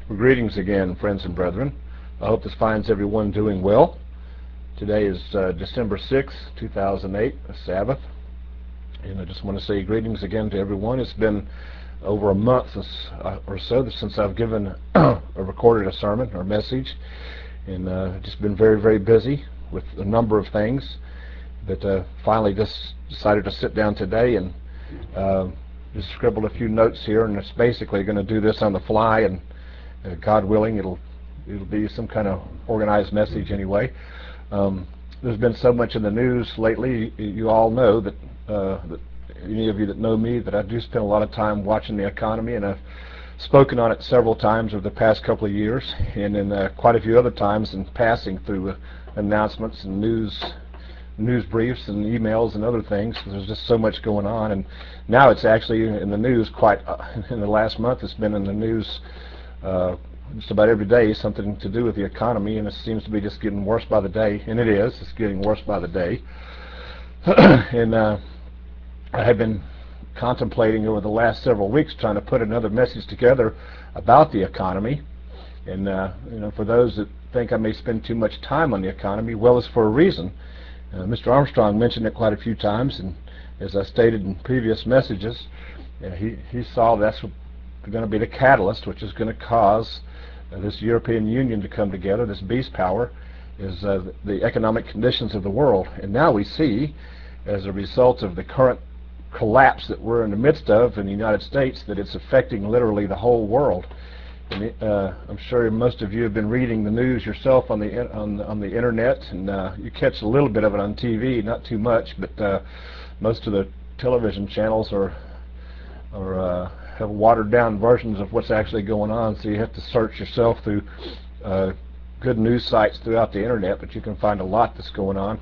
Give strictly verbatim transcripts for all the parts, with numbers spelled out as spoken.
Well, greetings again, friends and brethren. I hope this finds everyone doing well. Today is uh, December sixth, two thousand eight, a Sabbath. And I just want to say greetings again to everyone. It's been over a month uh, or so since I've given or recorded a sermon or message. And uh, just been very, very busy with a number of things. But uh, finally just decided to sit down today and uh, just scribbled a few notes here. And it's basically going to do this on the fly, and Uh, God willing, it'll it'll be some kind of organized message anyway. Um, there's been so much in the news lately. You, you all know that, uh, that any of you that know me, that I do spend a lot of time watching the economy, and I've spoken on it several times over the past couple of years, and in uh, quite a few other times in passing through uh, announcements and news news briefs and emails and other things. There's just so much going on, and now it's actually in the news quite uh, in the last month. It's been in the news Uh, just about every day, something to do with the economy, and it seems to be just getting worse by the day, and it is. It's getting worse by the day. and uh, I have been contemplating over the last several weeks trying to put another message together about the economy. And uh, you know, for those that think I may spend too much time on the economy, well, it's for a reason. Uh, Mister Armstrong mentioned it quite a few times, and as I stated in previous messages, uh, he, he saw that's what going to be the catalyst, which is going to cause uh, this European Union to come together, this beast power, is uh, the economic conditions of the world. And now we see, as a result of the current collapse that we're in the midst of in the United States, that it's affecting literally the whole world. And uh, I'm sure most of you have been reading the news yourself on the on the, on the internet, and uh, you catch a little bit of it on T V, not too much, but uh, most of the television channels are are uh, have watered down versions of what's actually going on, so you have to search yourself through uh, good news sites throughout the internet, but you can find a lot that's going on.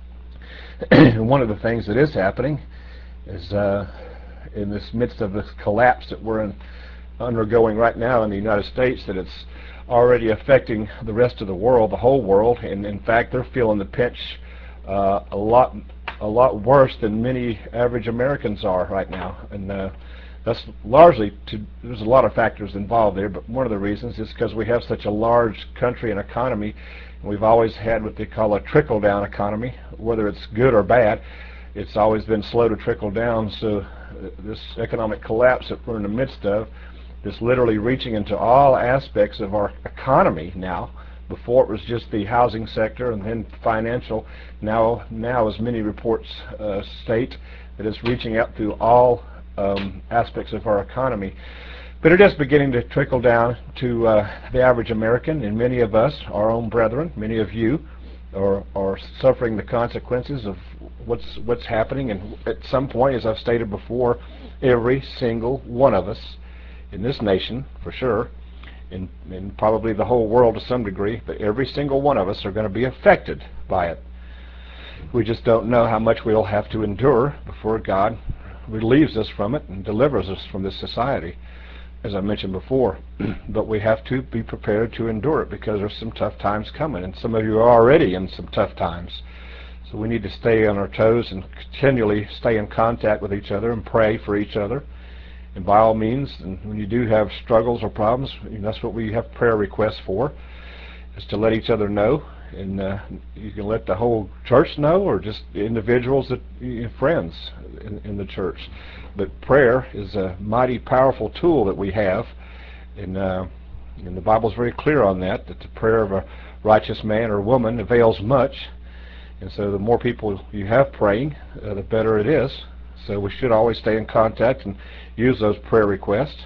And one of the things that is happening is uh, in this midst of this collapse that we're in, undergoing right now in the United States, that it's already affecting the rest of the world, the whole world, and in fact they're feeling the pinch uh, a lot a lot worse than many average Americans are right now. And uh, that's largely to, there's a lot of factors involved there, but one of the reasons is because we have such a large country and economy, and we've always had what they call a trickle-down economy. Whether it's good or bad, it's always been slow to trickle down. So uh, this economic collapse that we're in the midst of is literally reaching into all aspects of our economy now. Before it was just the housing sector and then financial. Now, now as many reports uh, state, that it's reaching out through all Um, aspects of our economy. But it is beginning to trickle down to uh, the average American, and many of us, our own brethren, many of you, are, are suffering the consequences of what's what's happening. And at some point, as I've stated before, every single one of us in this nation, for sure, and, and probably the whole world to some degree, but every single one of us are going to be affected by it. We just don't know how much we'll have to endure before God relieves us from it and delivers us from this society, as I mentioned before. But we have to be prepared to endure it, because there's some tough times coming, and some of you are already in some tough times. So we need to stay on our toes and continually stay in contact with each other and pray for each other. And by all means, and when you do have struggles or problems, that's what we have prayer requests for, is to let each other know. And uh, you can let the whole church know, or just individuals, that you know, friends in, in the church. But prayer is a mighty powerful tool that we have, and, uh, and the Bible's very clear on that, that the prayer of a righteous man or woman avails much. And so the more people you have praying, uh, the better it is. So we should always stay in contact and use those prayer requests.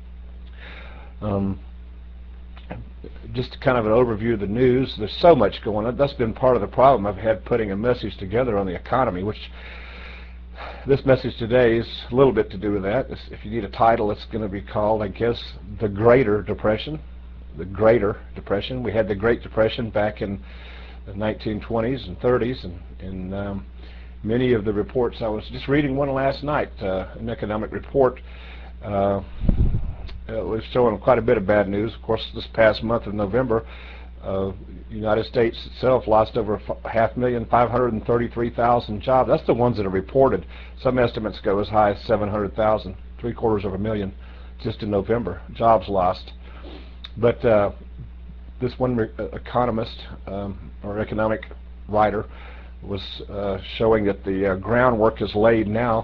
Um, Just kind of an overview of the news. There's so much going on. That's been part of the problem I've had putting a message together on the economy, which this message today is a little bit to do with that. It's, if you need a title, it's going to be called, I guess, The Greater Depression. The Greater Depression. We had the Great Depression back in the nineteen twenties and thirties, and, and um, many of the reports, I was just reading one last night, uh, an economic report, uh, Uh, was showing quite a bit of bad news. Of course, this past month of November, uh, the United States itself lost over half million, five hundred thirty-three thousand jobs. That's the ones that are reported. Some estimates go as high as seven hundred thousand, three quarters of a million, just in November, jobs lost. But uh, this one re economist um, or economic writer was uh, showing that the uh, groundwork is laid now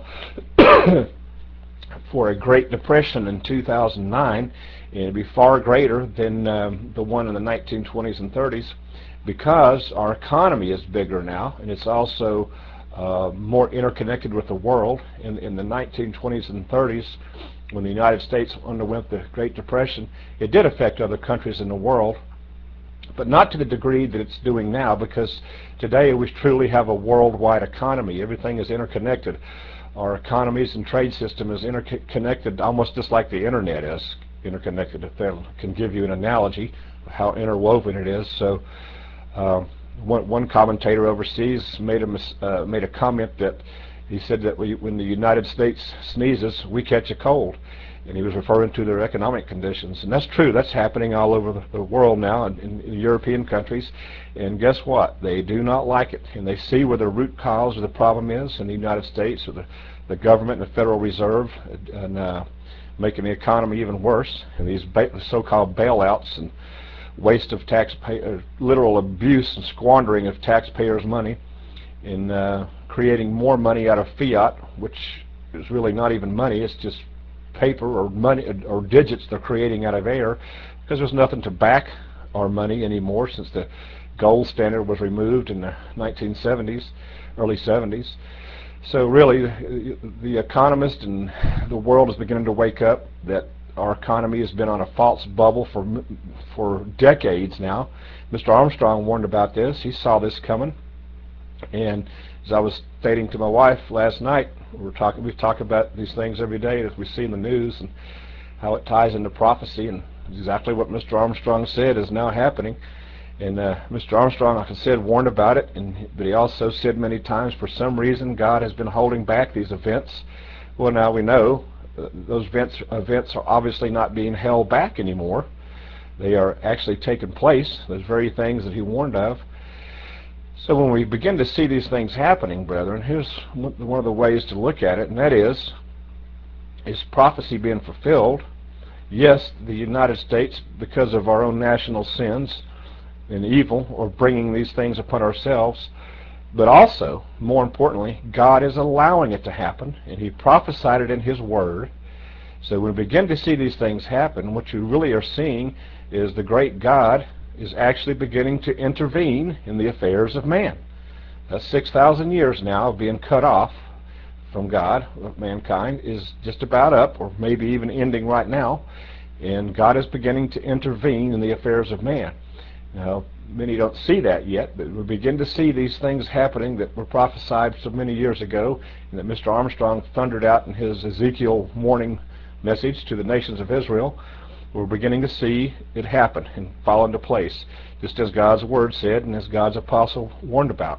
for a Great Depression in two thousand nine, and it'd be far greater than um, the one in the nineteen twenties and thirties, because our economy is bigger now, and it's also uh, more interconnected with the world. In, in the nineteen twenties and thirties, when the United States underwent the Great Depression, it did affect other countries in the world, but not to the degree that it's doing now, because today we truly have a worldwide economy. Everything is interconnected. Our economies and trade system is interconnected, almost just like the internet is interconnected, if that can give you an analogy of how interwoven it is. So uh, one, one commentator overseas made a, uh, made a comment that he said that we, when the United States sneezes, we catch a cold. And he was referring to their economic conditions. And that's true. That's happening all over the, the world now, in, in, in European countries. And guess what? They do not like it. And they see where the root cause of the problem is in the United States, with the, the government and the Federal Reserve, and uh, making the economy even worse. And these so-called bailouts and waste of taxpayer, literal abuse and squandering of taxpayers' money, and uh, creating more money out of fiat, which is really not even money. It's just paper or money or digits they're creating out of air, because there's nothing to back our money anymore since the gold standard was removed in the nineteen seventies, early seventies. So really, the, the economist and the world is beginning to wake up that our economy has been on a false bubble for for decades now. Mister Armstrong warned about this. He saw this coming, and as I was stating to my wife last night, we're talking, we talk about these things every day that we see in the news and how it ties into prophecy, and exactly what Mister Armstrong said is now happening. And uh, Mister Armstrong, like I said, warned about it, and but he also said many times, for some reason, God has been holding back these events. Well, now we know uh, those events, events are obviously not being held back anymore. They are actually taking place, those very things that he warned of. So when we begin to see these things happening, brethren, here's one of the ways to look at it, and that is, is prophecy being fulfilled? Yes, the United States, because of our own national sins and evil, are bringing these things upon ourselves, but also, more importantly, God is allowing it to happen, and He prophesied it in His Word. So when we begin to see these things happen, what you really are seeing is the great God is actually beginning to intervene in the affairs of man. That's six thousand years now of being cut off from God. Mankind is just about up, or maybe even ending right now, and God is beginning to intervene in the affairs of man. Now, many don't see that yet, but we begin to see these things happening that were prophesied so many years ago, and that Mister Armstrong thundered out in his Ezekiel morning message to the nations of Israel. We're beginning to see it happen and fall into place, just as God's Word said and as God's apostle warned about.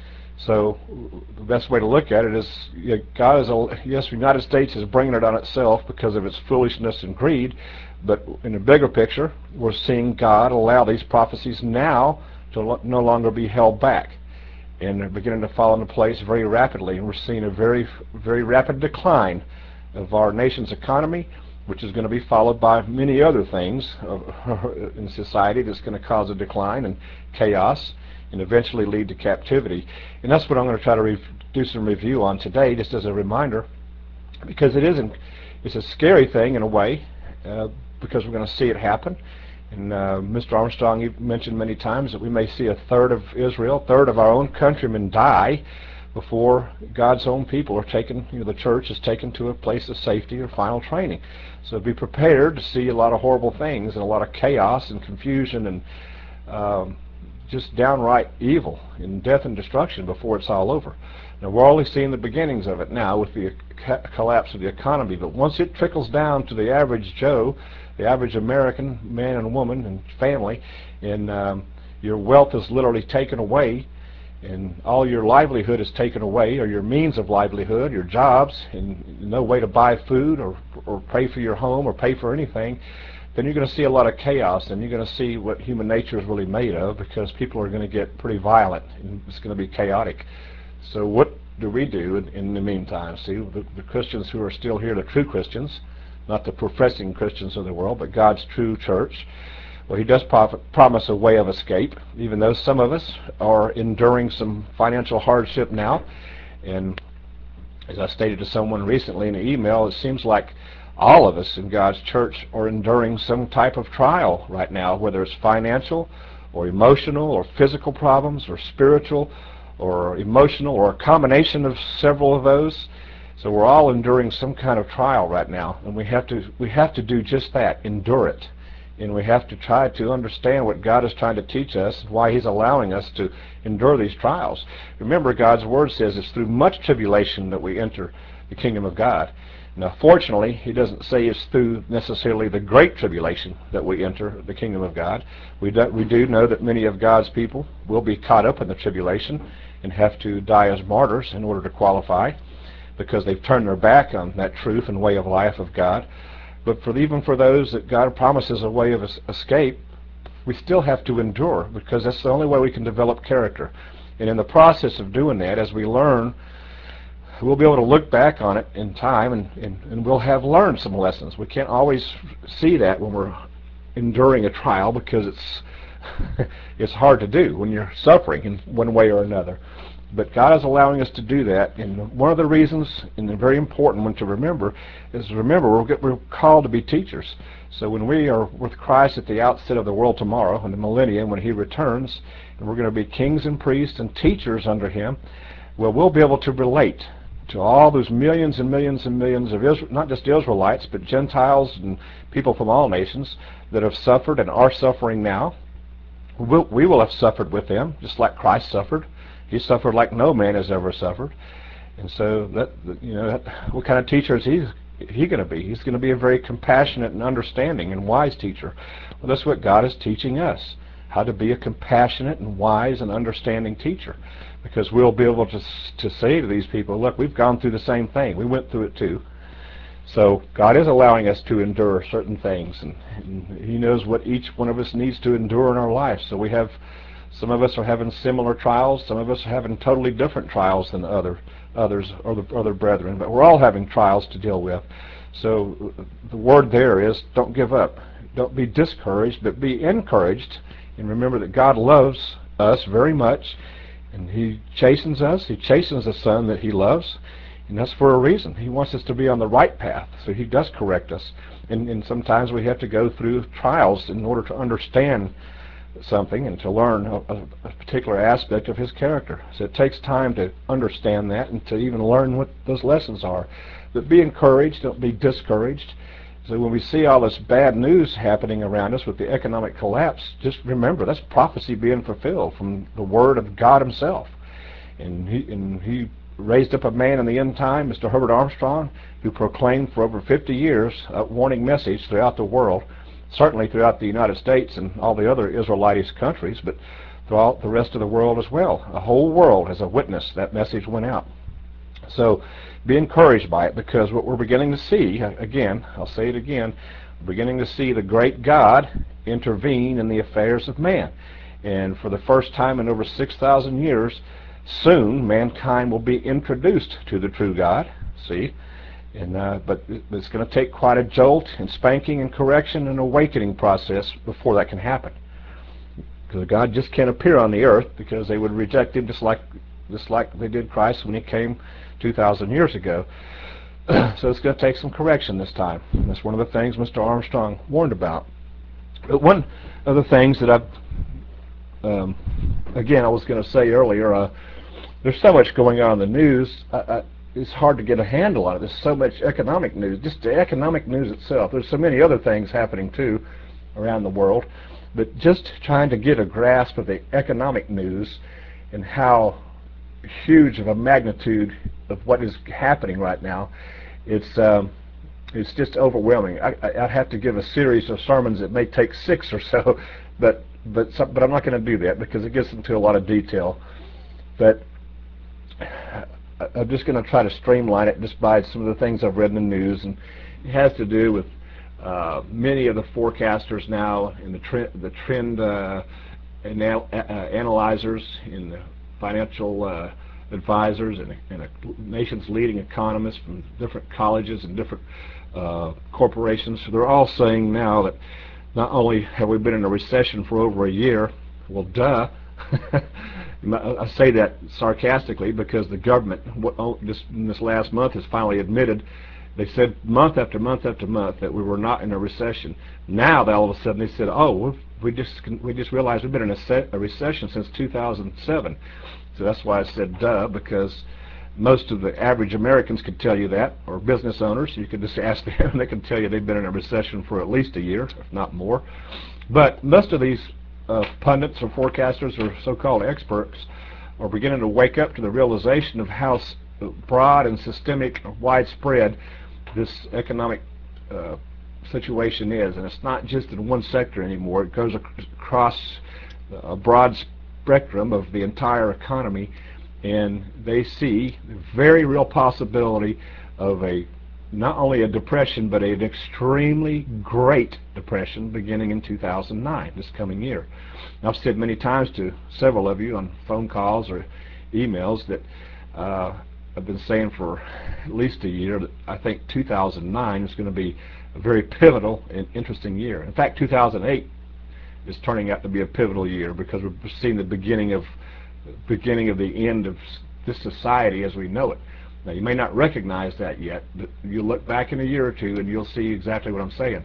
So the best way to look at it is, God is, a, yes, the United States is bringing it on itself because of its foolishness and greed, but in a bigger picture, we're seeing God allow these prophecies now to no longer be held back, and they're beginning to fall into place very rapidly, and we're seeing a very, very rapid decline of our nation's economy, which is going to be followed by many other things in society that's going to cause a decline and chaos and eventually lead to captivity. And that's what I'm going to try to do some review on today, just as a reminder, because it isn't, it's a scary thing in a way, uh, because we're going to see it happen. And uh, Mister Armstrong mentioned many times that we may see a third of Israel, a third of our own countrymen die before God's own people are taken, you know, the church is taken to a place of safety or final training. So be prepared to see a lot of horrible things and a lot of chaos and confusion and um, just downright evil and death and destruction before it's all over. Now, we're only seeing the beginnings of it now with the collapse of the economy, but once it trickles down to the average Joe, the average American man and woman and family, and um, your wealth is literally taken away, and all your livelihood is taken away, or your means of livelihood, your jobs, and no way to buy food or, or pay for your home or pay for anything, then you're going to see a lot of chaos, and you're going to see what human nature is really made of, because people are going to get pretty violent, and it's going to be chaotic. So what do we do in, in the meantime? See, the, the Christians who are still here, the true Christians, not the professing Christians of the world, but God's true church. Well, he does pro promise a way of escape, even though some of us are enduring some financial hardship now. And as I stated to someone recently in an email, it seems like all of us in God's church are enduring some type of trial right now, whether it's financial or emotional or physical problems or spiritual or emotional or a combination of several of those. So we're all enduring some kind of trial right now, and we have to we have to do just that, endure it. And we have to try to understand what God is trying to teach us, why he's allowing us to endure these trials. Remember, God's word says it's through much tribulation that we enter the kingdom of God. Now, fortunately, he doesn't say it's through necessarily the great tribulation that we enter the kingdom of God. We do, we do know that many of God's people will be caught up in the tribulation and have to die as martyrs in order to qualify, because they've turned their back on that truth and way of life of God. But for even for those that God promises a way of escape, we still have to endure, because that's the only way we can develop character. And in the process of doing that, as we learn, we'll be able to look back on it in time, and, and, and we'll have learned some lessons. We can't always see that when we're enduring a trial, because it's it's hard to do when you're suffering in one way or another. But God is allowing us to do that, and one of the reasons, and a very important one to remember, is remember we're, we're called to be teachers. So when we are with Christ at the outset of the world tomorrow, in the millennium, when he returns, and we're going to be kings and priests and teachers under him, well, we'll be able to relate to all those millions and millions and millions of Israel, not just Israelites, but Gentiles and people from all nations that have suffered and are suffering now. We'll, we will have suffered with them, just like Christ suffered. He suffered like no man has ever suffered. And so, that you know, that, what kind of teacher is he, he going to be? He's going to be a very compassionate and understanding and wise teacher. Well, that's what God is teaching us, how to be a compassionate and wise and understanding teacher. Because we'll be able to, to say to these people, look, we've gone through the same thing. We went through it too. So God is allowing us to endure certain things, and, and he knows what each one of us needs to endure in our life. So we have, some of us are having similar trials, some of us are having totally different trials than other others or the other brethren, but we're all having trials to deal with. So the word there is, don't give up. Don't be discouraged, but be encouraged, and remember that God loves us very much, and he chastens us. He chastens the son that he loves, and that's for a reason. He wants us to be on the right path, so he does correct us. And, and sometimes we have to go through trials in order to understand something and to learn a, a particular aspect of his character. So it takes time to understand that and to even learn what those lessons are. But be encouraged, don't be discouraged. So when we see all this bad news happening around us with the economic collapse, just remember that's prophecy being fulfilled from the word of God himself. And he, and he raised up a man in the end time, Mister Herbert Armstrong, who proclaimed for over fifty years a warning message throughout the world, certainly throughout the United States and all the other Israelitish countries, but throughout the rest of the world as well. The whole world as a witness, that message went out. So be encouraged by it, because what we're beginning to see, again, I'll say it again, we're beginning to see the great God intervene in the affairs of man. And for the first time in over six thousand years, soon mankind will be introduced to the true God, see? And, uh, but it's going to take quite a jolt and spanking and correction and awakening process before that can happen. Because God just can't appear on the earth, because they would reject him just like, just like they did Christ when he came two thousand years ago. So it's going to take some correction this time. And that's one of the things Mister Armstrong warned about. But one of the things that I've, um, again, I was going to say earlier, uh, there's so much going on in the news, I, I, it's hard to get a handle on it. There's so much economic news, just the economic news itself. There's so many other things happening too around the world. But just trying to get a grasp of the economic news and how huge of a magnitude of what is happening right now, it's um, it's just overwhelming. I, I, I'd have to give a series of sermons that may take six or so, but but some, but I'm not going to do that because it gets into a lot of detail. But I'm just going to try to streamline it just by some of the things I've read in the news, and it has to do with uh, many of the forecasters now and the trend, the trend uh, anal uh, analyzers in the financial uh, advisors and, and a nation's leading economists from different colleges and different uh, corporations. They're all saying now that not only have we been in a recession for over a year, well, duh. I say that sarcastically because the government, this, this last month, has finally admitted. They said month after month after month that we were not in a recession. Now, all of a sudden, they said, "Oh, we just we just realized we've been in a, se a recession since two thousand seven." So that's why I said duh, because most of the average Americans could tell you that, or business owners. You could just ask them, and they can tell you they've been in a recession for at least a year, if not more. But most of these uh, pundits or forecasters or so-called experts are beginning to wake up to the realization of how broad and systemic, widespread this economic uh, situation is. And it's not just in one sector anymore. It goes ac across a broad spectrum of the entire economy. And they see the very real possibility of a not only a depression, but an extremely great depression beginning in two thousand nine, this coming year. I've said many times to several of you on phone calls or emails that uh, I've been saying for at least a year that I think two thousand nine is going to be a very pivotal and interesting year. In fact, two thousand eight is turning out to be a pivotal year because we're seeing the beginning of beginning of the end of this society as we know it. Now, you may not recognize that yet, but you look back in a year or two and you'll see exactly what I'm saying.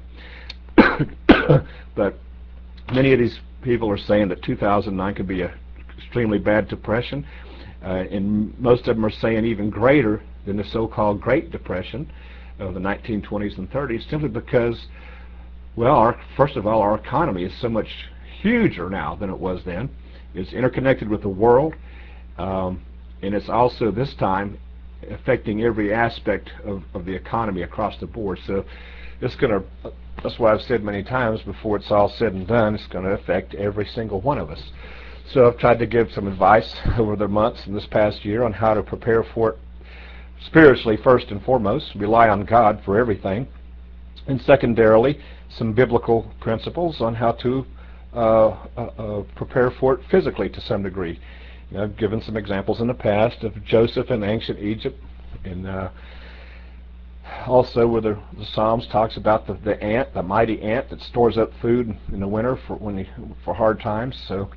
But many of these people are saying that two thousand nine could be an extremely bad depression, uh, and most of them are saying even greater than the so-called Great Depression of the nineteen twenties and thirties, simply because, well, our, first of all, our economy is so much huger now than it was then. It's interconnected with the world, um, and it's also this time affecting every aspect of, of the economy across the board. So it's going to, that's why I've said many times before it's all said and done, it's going to affect every single one of us. So I've tried to give some advice over the months and this past year on how to prepare for it spiritually first and foremost, rely on God for everything, and secondarily some biblical principles on how to Uh, uh, uh, prepare for it physically to some degree. You know, I've given some examples in the past of Joseph in ancient Egypt, and uh, also where the, the Psalms talks about the, the ant, the mighty ant that stores up food in the winter for when he, for hard times. So,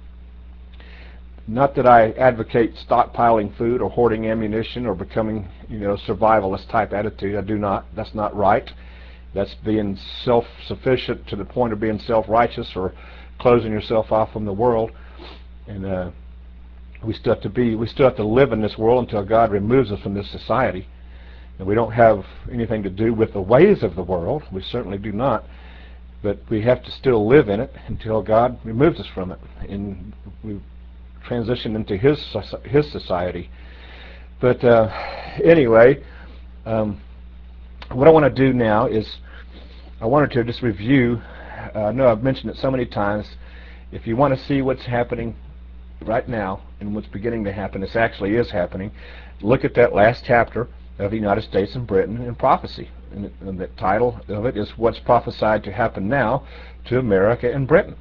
not that I advocate stockpiling food or hoarding ammunition or becoming, you know, survivalist type attitude. I do not. That's not right. That's being self-sufficient to the point of being self-righteous or closing yourself off from the world. And uh, we still have to be, we still have to live in this world until God removes us from this society. And we don't have anything to do with the ways of the world. We certainly do not. But we have to still live in it until God removes us from it, and we transition into His His society. But uh, anyway, um, what I want to do now is I wanted to just review. Uh, I know I've mentioned it so many times. If you want to see what's happening right now and what's beginning to happen, this actually is happening, look at that last chapter of the United States and Britain in prophecy. And, it, and the title of it is What's Prophesied to Happen Now to America and Britain.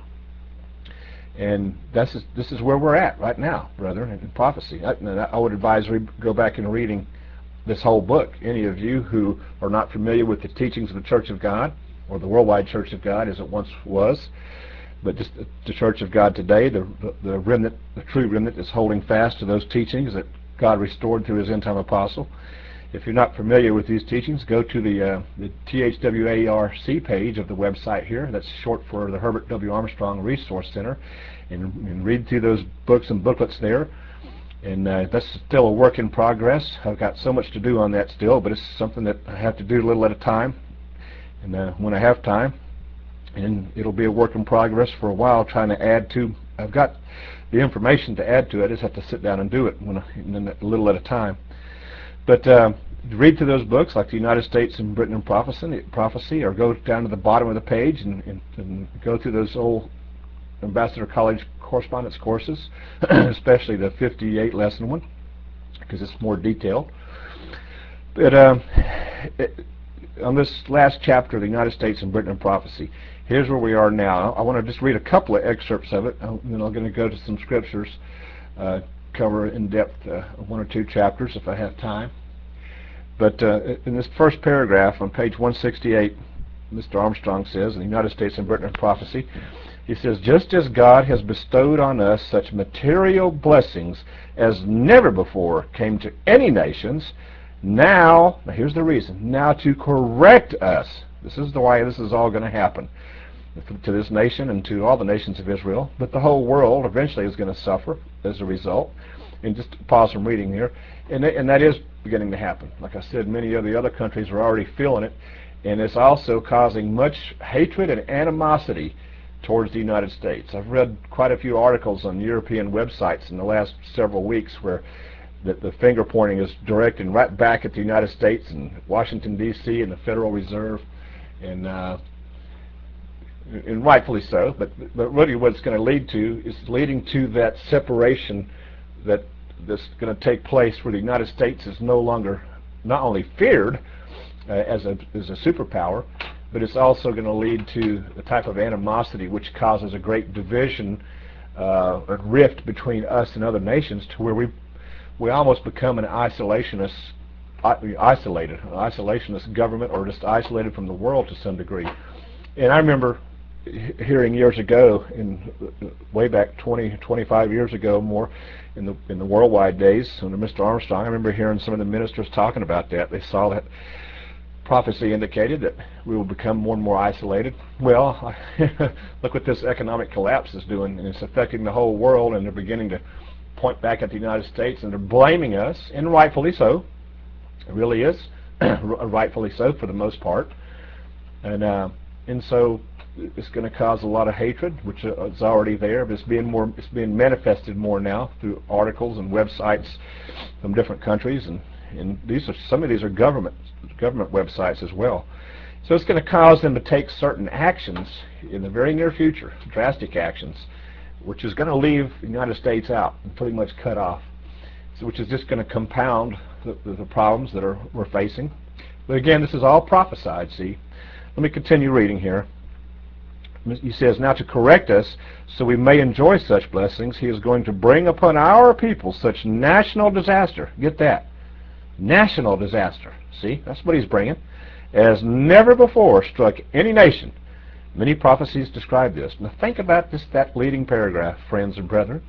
And this is, this is where we're at right now, brethren, in prophecy. I, I would advise re go back and reading this whole book. Any of you who are not familiar with the teachings of the Church of God, or the worldwide Church of God as it once was, but just the Church of God today, the, the, the remnant, the true remnant is holding fast to those teachings that God restored through His end-time apostle. If you're not familiar with these teachings, go to the, uh, the T H W A R C page of the website here. That's short for the Herbert W. Armstrong Resource Center, and, and read through those books and booklets there. And uh, that's still a work in progress. I've got so much to do on that still, but it's something that I have to do a little at a time. And uh, when I have time, and it'll be a work in progress for a while, trying to add to, I've got the information to add to it. I just have to sit down and do it when I, and then a little at a time. But uh, read through those books, like the United States and Britain in Prophecy, prophecy or go down to the bottom of the page and, and, and go through those old Ambassador College correspondence courses, especially the fifty-eight lesson one, because it's more detailed. But um, it, on this last chapter of the United States and Britain in Prophecy, here's where we are now. I want to just read a couple of excerpts of it, and then I'm going to go to some scriptures, uh, cover in depth uh, one or two chapters if I have time. But uh, in this first paragraph on page one sixty-eight, Mister Armstrong says, in the United States and Britain in Prophecy, he says, just as God has bestowed on us such material blessings as never before came to any nations, now, now here's the reason, now to correct us. This is the way this is all going to happen to this nation and to all the nations of Israel, but the whole world eventually is going to suffer as a result. And just pause from reading here, and, and that is beginning to happen. Like I said, many of the other countries are already feeling it, and it's also causing much hatred and animosity towards the United States. I've read quite a few articles on European websites in the last several weeks where the, the finger pointing is directed right back at the United States and Washington, D C and the Federal Reserve, and uh, and rightfully so, but, but really what it's going to lead to is leading to that separation that that's going to take place where the United States is no longer not only feared uh, as a as a superpower, but it's also going to lead to the type of animosity which causes a great division, uh, a rift between us and other nations, to where we we almost become an isolationist, isolated, an isolationist government, or just isolated from the world to some degree. And I remember hearing years ago, in way back twenty, twenty-five years ago more, in the in the worldwide days under Mister Armstrong, I remember hearing some of the ministers talking about that. They saw that prophecy indicated that we will become more and more isolated. Well, look what this economic collapse is doing, and it's affecting the whole world, and they're beginning to point back at the United States, and they're blaming us, and rightfully so. It really is, rightfully so for the most part. And uh, and so it's going to cause a lot of hatred, which is already there, but it's being more, it's being manifested more now through articles and websites from different countries, and and these are some of these are government government websites as well. So it's going to cause them to take certain actions in the very near future, drastic actions, which is going to leave the United States out and pretty much cut off. So, which is just going to compound the, the, the problems that are we're facing. But again, this is all prophesied. See, let me continue reading here. He says, now to correct us so we may enjoy such blessings, he is going to bring upon our people such national disaster. Get that? National disaster. See, that's what he's bringing. As never before struck any nation. Many prophecies describe this. Now think about this, that leading paragraph, friends and brethren.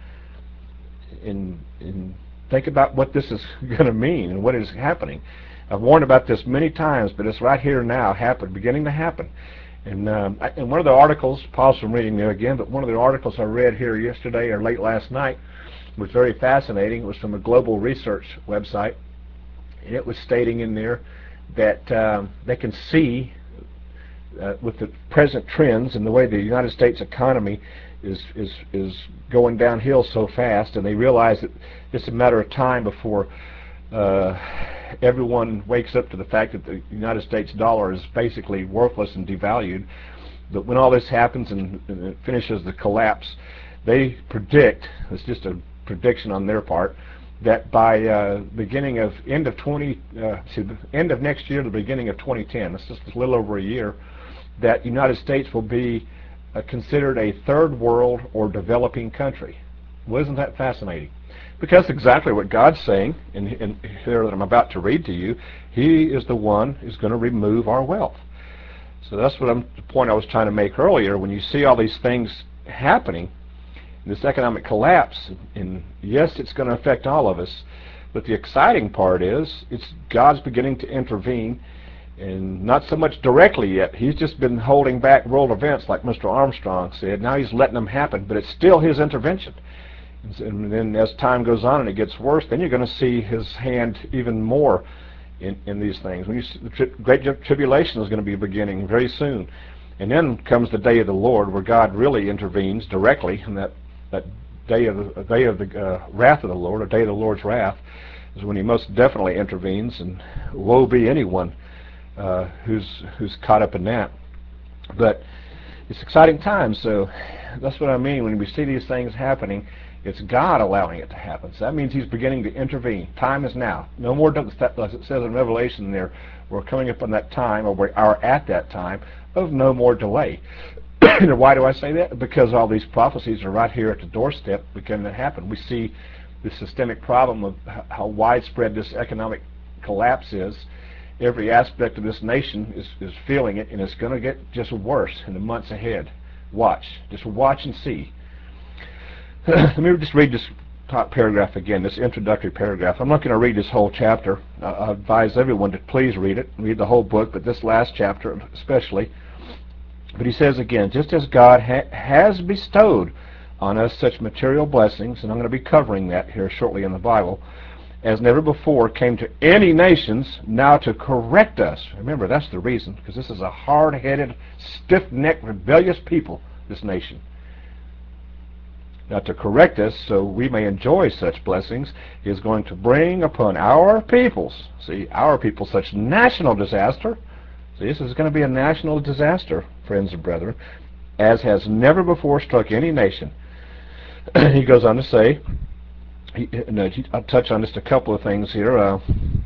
In, in, think about what this is going to mean and what is happening. I've warned about this many times, but it's right here now, happen, beginning to happen. And, um, I, and one of the articles, pause from reading there again, but one of the articles I read here yesterday or late last night was very fascinating. It was from a global research website, and it was stating in there that um, they can see uh, with the present trends and the way the United States economy is, is, is going downhill so fast, and they realize that it's a matter of time before uh, everyone wakes up to the fact that the United States dollar is basically worthless and devalued. But when all this happens and, and it finishes the collapse, they predict, it's just a prediction on their part, that by uh, beginning of end of twenty, uh, see, the end of next year, the beginning of twenty ten, it's just a little over a year, that United States will be uh, considered a third world or developing country. Well, isn't that fascinating? Because that's exactly what God's saying in, in here that I'm about to read to you. He is the one who's going to remove our wealth. So that's what I'm, the point I was trying to make earlier. When you see all these things happening, this economic collapse, and yes, it's going to affect all of us, but the exciting part is it's God's beginning to intervene, and not so much directly yet. He's just been holding back world events, like Mister Armstrong said. Now he's letting them happen, but it's still his intervention. And then as time goes on and it gets worse, then you're going to see his hand even more in, in these things. When you see the tri Great Tribulation is going to be beginning very soon. And then comes the day of the Lord, where God really intervenes directly, and that, that day of the, day of the uh, wrath of the Lord, or day of the Lord's wrath, is when he most definitely intervenes, and woe be anyone uh, who's, who's caught up in that. But it's exciting times, so that's what I mean when we see these things happening. It's God allowing it to happen. So that means he's beginning to intervene. Time is now. No more, as it says in Revelation there, we're coming up on that time, or we are at that time, of no more delay. And why do I say that? Because all these prophecies are right here at the doorstep beginning to happen. We see the systemic problem of how widespread this economic collapse is. Every aspect of this nation is, is feeling it, and it's going to get just worse in the months ahead. Watch. Just watch and see. Let me just read this top paragraph again, this introductory paragraph. I'm not going to read this whole chapter. Uh, I advise everyone to please read it, read the whole book, but this last chapter especially. But he says again, just as God ha has bestowed on us such material blessings, and I'm going to be covering that here shortly in the Bible, as never before came to any nations, now to correct us. Remember, that's the reason, because this is a hard-headed, stiff-necked, rebellious people, this nation. Now to correct us so we may enjoy such blessings, he is going to bring upon our peoples, see, our people, such national disaster. See, this is going to be a national disaster, friends and brethren, as has never before struck any nation. He goes on to say, he, no, he, I'll touch on just a couple of things here. Uh,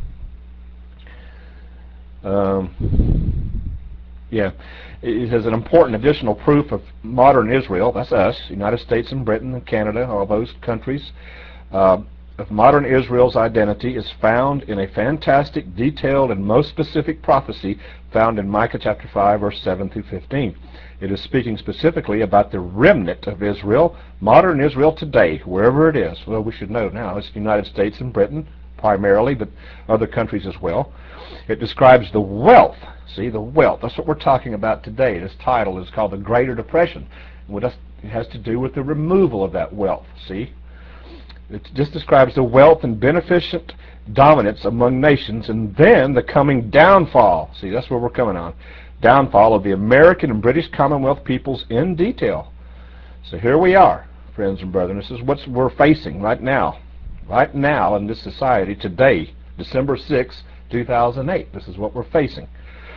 um, yeah, it has an important additional proof of modern Israel, that's us, United States and Britain and Canada, all those countries, uh, of modern Israel's identity is found in a fantastic, detailed, and most specific prophecy found in Micah chapter five, verse seven through fifteen. It is speaking specifically about the remnant of Israel, modern Israel today, wherever it is. Well, we should know now it's the United States and Britain primarily, but other countries as well. It describes the wealth. See, the wealth. That's what we're talking about today. This title is called The Greater Depression. It has to do with the removal of that wealth. See? It just describes the wealth and beneficent dominance among nations, and then the coming downfall. See, that's where we're coming on. Downfall of the American and British Commonwealth peoples in detail. So here we are, friends and brethren. This is what we're facing right now. Right now in this society today, December sixth, two thousand eight. This is what we're facing.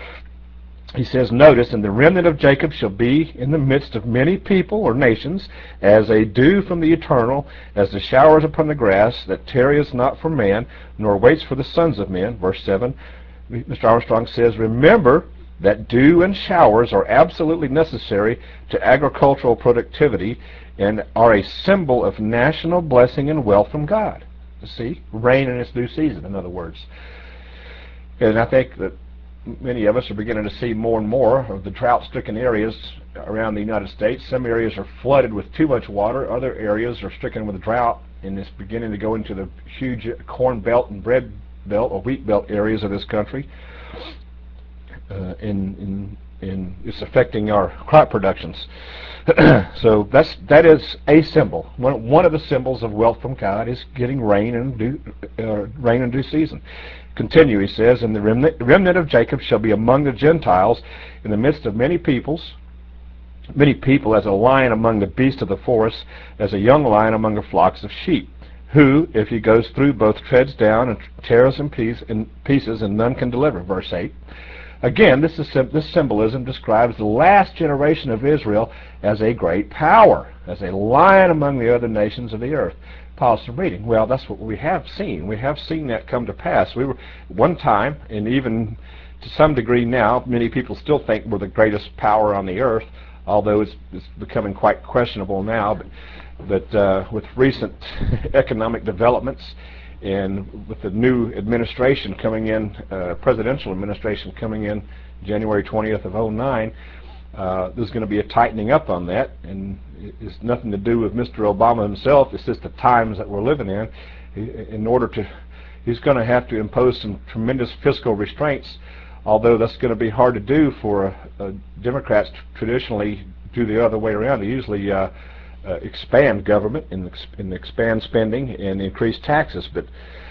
He says, notice, and the remnant of Jacob shall be in the midst of many people or nations, as a dew from the eternal, as the showers upon the grass, that tarrieth not for man, nor waits for the sons of men. Verse seven, Mister Armstrong says, remember that dew and showers are absolutely necessary to agricultural productivity and are a symbol of national blessing and wealth from God. You see, rain in its due season, in other words. And I think that many of us are beginning to see more and more of the drought-stricken areas around the United States. Some areas are flooded with too much water. Other areas are stricken with drought, and it's beginning to go into the huge corn belt and bread belt or wheat belt areas of this country. Uh, in, in, in it's affecting our crop productions. So that's that is a symbol. One, one of the symbols of wealth from God is getting rain and due uh, rain in due season. Continue, he says, and the remnant, remnant of Jacob shall be among the Gentiles in the midst of many peoples, many people, as a lion among the beasts of the forest, as a young lion among the flocks of sheep, who, if he goes through, both treads down and tears in, piece, in pieces, and none can deliver. Verse eight. Again, this, is, this symbolism describes the last generation of Israel as a great power, as a lion among the other nations of the earth. Pause some reading. Well, that's what we have seen. We have seen that come to pass. We were one time, and even to some degree now, many people still think we're the greatest power on the earth, although it's, it's becoming quite questionable now. But, but uh, with recent economic developments, and with the new administration coming in, uh, presidential administration coming in January twentieth of oh nine, uh, there's going to be a tightening up on that, and it's nothing to do with Mister Obama himself. It's just the times that we're living in. In order to, he's going to have to impose some tremendous fiscal restraints, although that's going to be hard to do for uh, uh, Democrats traditionally do the other way around. They usually uh, uh, expand government and, ex and expand spending and increase taxes, but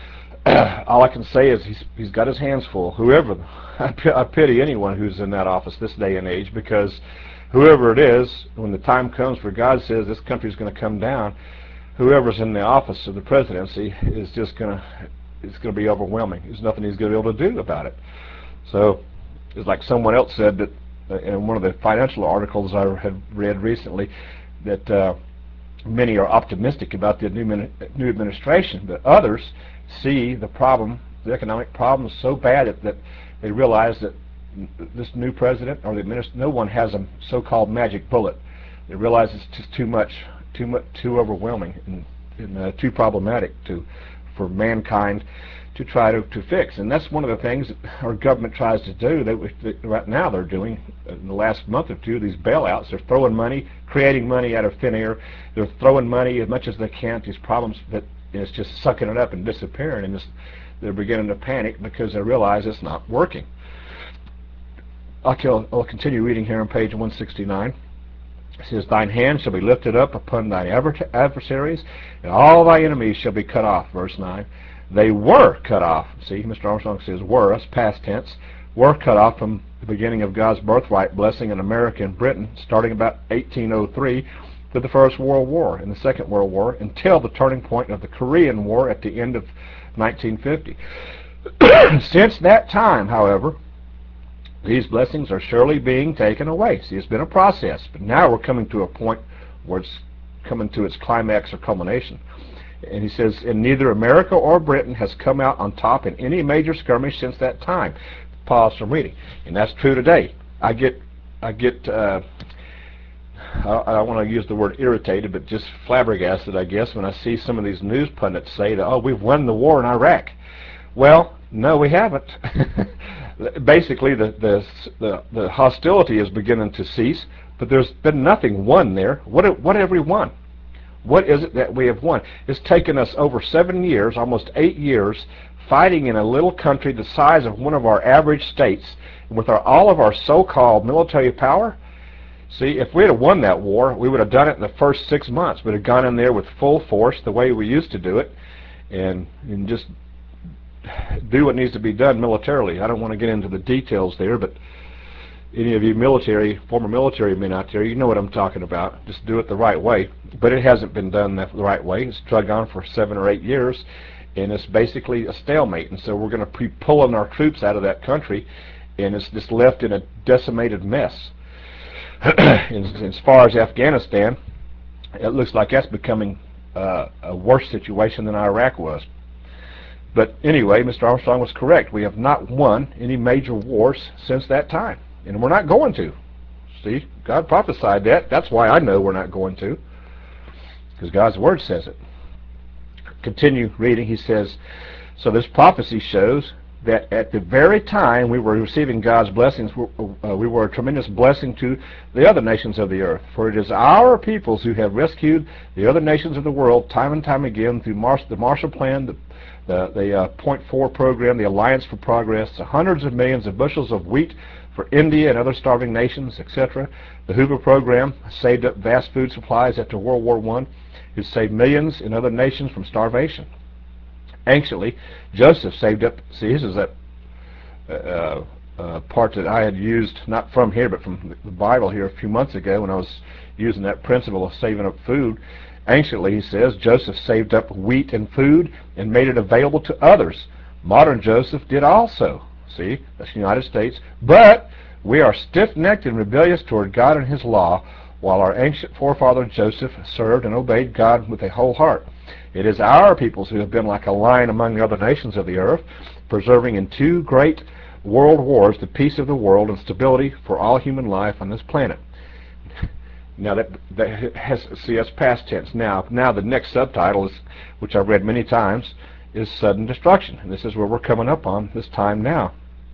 uh, all I can say is he's, he's got his hands full. Whoever, I, I pity anyone who's in that office this day and age, because whoever it is, when the time comes where God says this country is going to come down, whoever's in the office of the presidency is just going to, it's going to be overwhelming. There's nothing he's going to be able to do about it. So it's like someone else said that uh, in one of the financial articles I had read recently, that uh, many are optimistic about the new, new administration, but others see the problem, the economic problem, so bad that, that they realize that this new president or the minister, no one has a so-called magic bullet. They realize it's just too much, too much, too overwhelming, and, and uh, too problematic to for mankind to try to, to fix. And that's one of the things that our government tries to do. That, that right now they're doing in the last month or two, these bailouts. They're throwing money, creating money out of thin air. They're throwing money as much as they can to these problems that it's just sucking it up and disappearing. And this, they're beginning to panic because they realize it's not working. I'll, I'll continue reading here on page one sixty-nine. It says, "Thine hand shall be lifted up upon thine adversaries, and all thy enemies shall be cut off." Verse nine. They were cut off. See, Mister Armstrong says were, that's past tense. Were cut off from the beginning of God's birthright blessing in America and Britain, starting about eighteen oh three with the First World War and the Second World War, until the turning point of the Korean War at the end of nineteen fifty. Since that time, however, these blessings are surely being taken away. See, it's been a process, but now we're coming to a point where it's coming to its climax or culmination. And he says, "And neither America or Britain has come out on top in any major skirmish since that time." Pause from reading. And that's true today. I get, I get, uh, I, I don't want to use the word irritated, but just flabbergasted, I guess, when I see some of these news pundits say that, oh, we've won the war in Iraq. Well, no, we haven't. Basically, the, the, the, the hostility is beginning to cease, but there's been nothing won there. What, what have we won? What is it that we have won? It's taken us over seven years, almost eight years, fighting in a little country the size of one of our average states, with our, all of our so-called military power. See, if we had won that war, we would have done it in the first six months. We'd have gone in there with full force, the way we used to do it, and, and just do what needs to be done militarily. I don't want to get into the details there, but any of you military, former military men out there, you know what I'm talking about. Just do it the right way. But it hasn't been done the right way. It's dragged on for seven or eight years, and it's basically a stalemate. And so we're going to be pulling our troops out of that country, and it's just left in a decimated mess. And as far as Afghanistan, it looks like that's becoming uh, a worse situation than Iraq was. But anyway, Mister Armstrong was correct. We have not won any major wars since that time. And we're not going to. See, God prophesied that. That's why I know we're not going to, because God's Word says it. Continue reading. He says, so this prophecy shows that at the very time we were receiving God's blessings, uh, we were a tremendous blessing to the other nations of the earth. For it is our peoples who have rescued the other nations of the world time and time again through Mar the Marshall Plan, the, the, the uh, Point Four program, the Alliance for Progress, the hundreds of millions of bushels of wheat for India and other starving nations, et cetera. The Hoover program saved up vast food supplies after World War One, who saved millions in other nations from starvation. Anciently, Joseph saved up, see, this is that uh, uh, part that I had used, not from here, but from the Bible here a few months ago when I was using that principle of saving up food. Anciently, he says, Joseph saved up wheat and food and made it available to others. Modern Joseph did also. See, that's the United States. But we are stiff-necked and rebellious toward God and His law, while our ancient forefather Joseph served and obeyed God with a whole heart. It is our peoples who have been like a lion among the other nations of the earth, preserving in two great world wars the peace of the world and stability for all human life on this planet. Now that, that has, see, that's past tense. Now, now the next subtitle is, which I've read many times, is sudden destruction, and this is where we're coming up on this time now.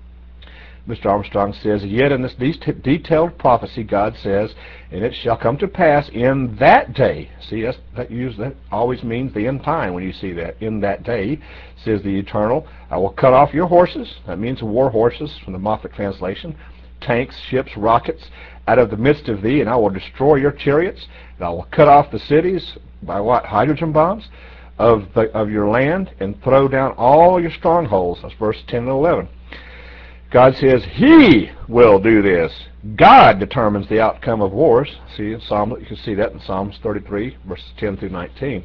Mister Armstrong says, yet in this de detailed prophecy, God says, and it shall come to pass in that day. See, that's, that, use, that always means the end time when you see that. In that day, says the Eternal, I will cut off your horses. That means war horses from the Moffat translation. Tanks, ships, rockets, out of the midst of thee, and I will destroy your chariots. And I will cut off the cities by what? Hydrogen bombs of, the, of your land, and throw down all your strongholds. That's verse ten and eleven. God says He will do this. God determines the outcome of wars. See, in Psalm, you can see that in Psalms thirty-three, verses ten through nineteen.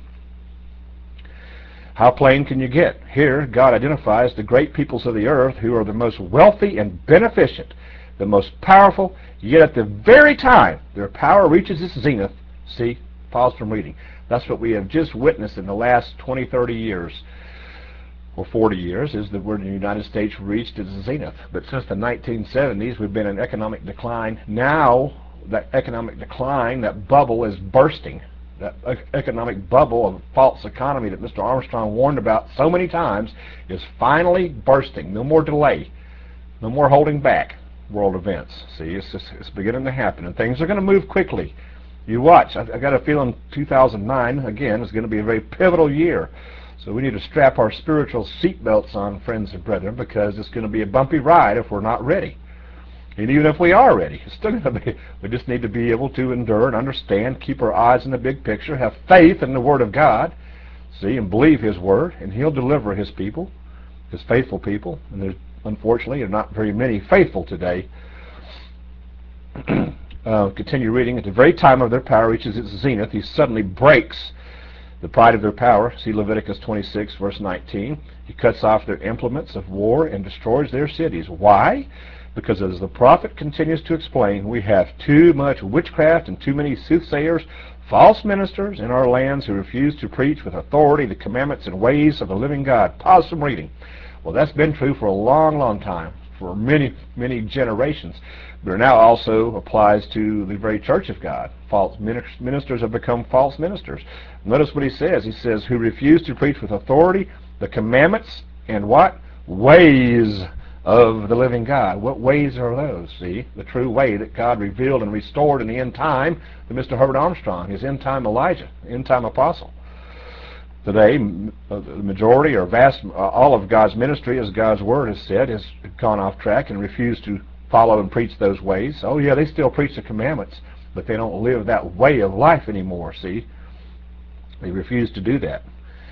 How plain can you get? Here, God identifies the great peoples of the earth who are the most wealthy and beneficent, the most powerful, yet at the very time their power reaches its zenith. See, pause from reading. That's what we have just witnessed in the last twenty, thirty years. Or forty years, is that where the United States reached its zenith. But since the nineteen seventies, we've been in economic decline. Now, that economic decline, that bubble is bursting. that economic bubble of false economy that Mister Armstrong warned about so many times is finally bursting. No more delay. No more holding back world events. See, it's, just, it's beginning to happen, and things are going to move quickly. You watch. I, I got a feeling two thousand nine, again, is going to be a very pivotal year. So we need to strap our spiritual seatbelts on, friends and brethren, because it's going to be a bumpy ride if we're not ready. And even if we are ready, it's still going to be, we just need to be able to endure and understand, keep our eyes in the big picture, have faith in the Word of God, see, and believe His Word, and He'll deliver His people, His faithful people. And there's, unfortunately, there are not very many faithful today. uh, continue reading. At the very time of their power reaches its zenith, He suddenly breaks the pride of their power. See Leviticus twenty-six, verse nineteen. He cuts off their implements of war and destroys their cities. Why? Because as the prophet continues to explain, we have too much witchcraft and too many soothsayers, false ministers in our lands who refuse to preach with authority the commandments and ways of the living God. Pause from reading. Well, that's been true for a long, long time, for many, many generations. But it now also applies to the very church of God. False ministers have become false ministers. Notice what he says. He says, who refuse to preach with authority the commandments and what? Ways of the living God. What ways are those? See, the true way that God revealed and restored in the end time to Mister Herbert Armstrong, his end time Elijah, end time apostle. Today, the majority or vast, uh, all of God's ministry, as God's Word has said, has gone off track and refused to follow and preach those ways. Oh yeah, they still preach the commandments, but they don't live that way of life anymore, see? They refuse to do that.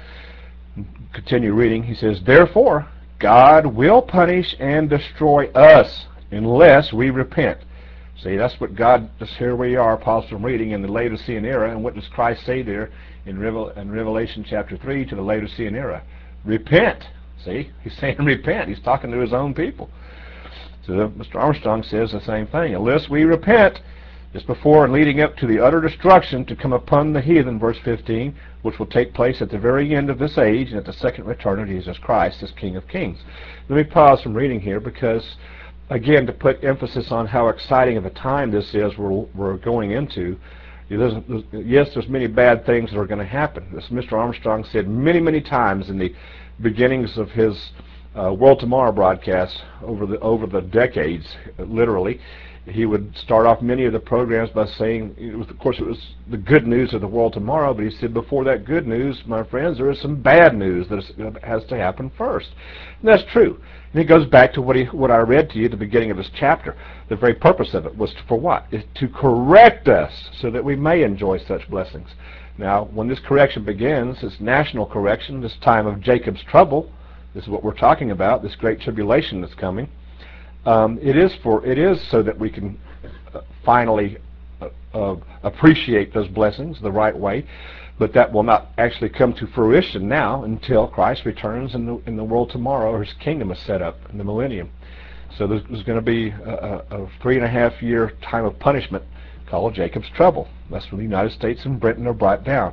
Continue reading. He says, therefore, God will punish and destroy us unless we repent. See, that's what God, just here we are, pause from reading in the Laodicean era, and what does Christ say there in, Revel, in Revelation chapter three to the Laodicean era? Repent. See, he's saying repent. He's talking to his own people. So Mister Armstrong says the same thing. Unless we repent, just before and leading up to the utter destruction to come upon the heathen, verse fifteen, which will take place at the very end of this age and at the second return of Jesus Christ as King of Kings. Let me pause from reading here because, again, to put emphasis on how exciting of a time this is we're, we're going into. There's, there's, yes, there's many bad things that are going to happen. As Mister Armstrong said many, many times in the beginnings of his uh, World Tomorrow broadcast over the, over the decades, literally, he would start off many of the programs by saying, it was, of course, it was the good news of the world tomorrow, but he said, before that good news, my friends, there is some bad news that, is, that has to happen first. And that's true. And it goes back to what, he, what I read to you at the beginning of this chapter. The very purpose of it was for what? Is to correct us so that we may enjoy such blessings. Now, when this correction begins, this national correction, this time of Jacob's trouble, this is what we're talking about, this great tribulation that's coming. Um, it is for it is so that we can uh, finally uh, uh, appreciate those blessings the right way, but that will not actually come to fruition now until Christ returns in the in the world tomorrow, or His kingdom is set up in the millennium. So there's, there's going to be a, a, a three and a half year time of punishment called Jacob's trouble. That's when the United States and Britain are brought down.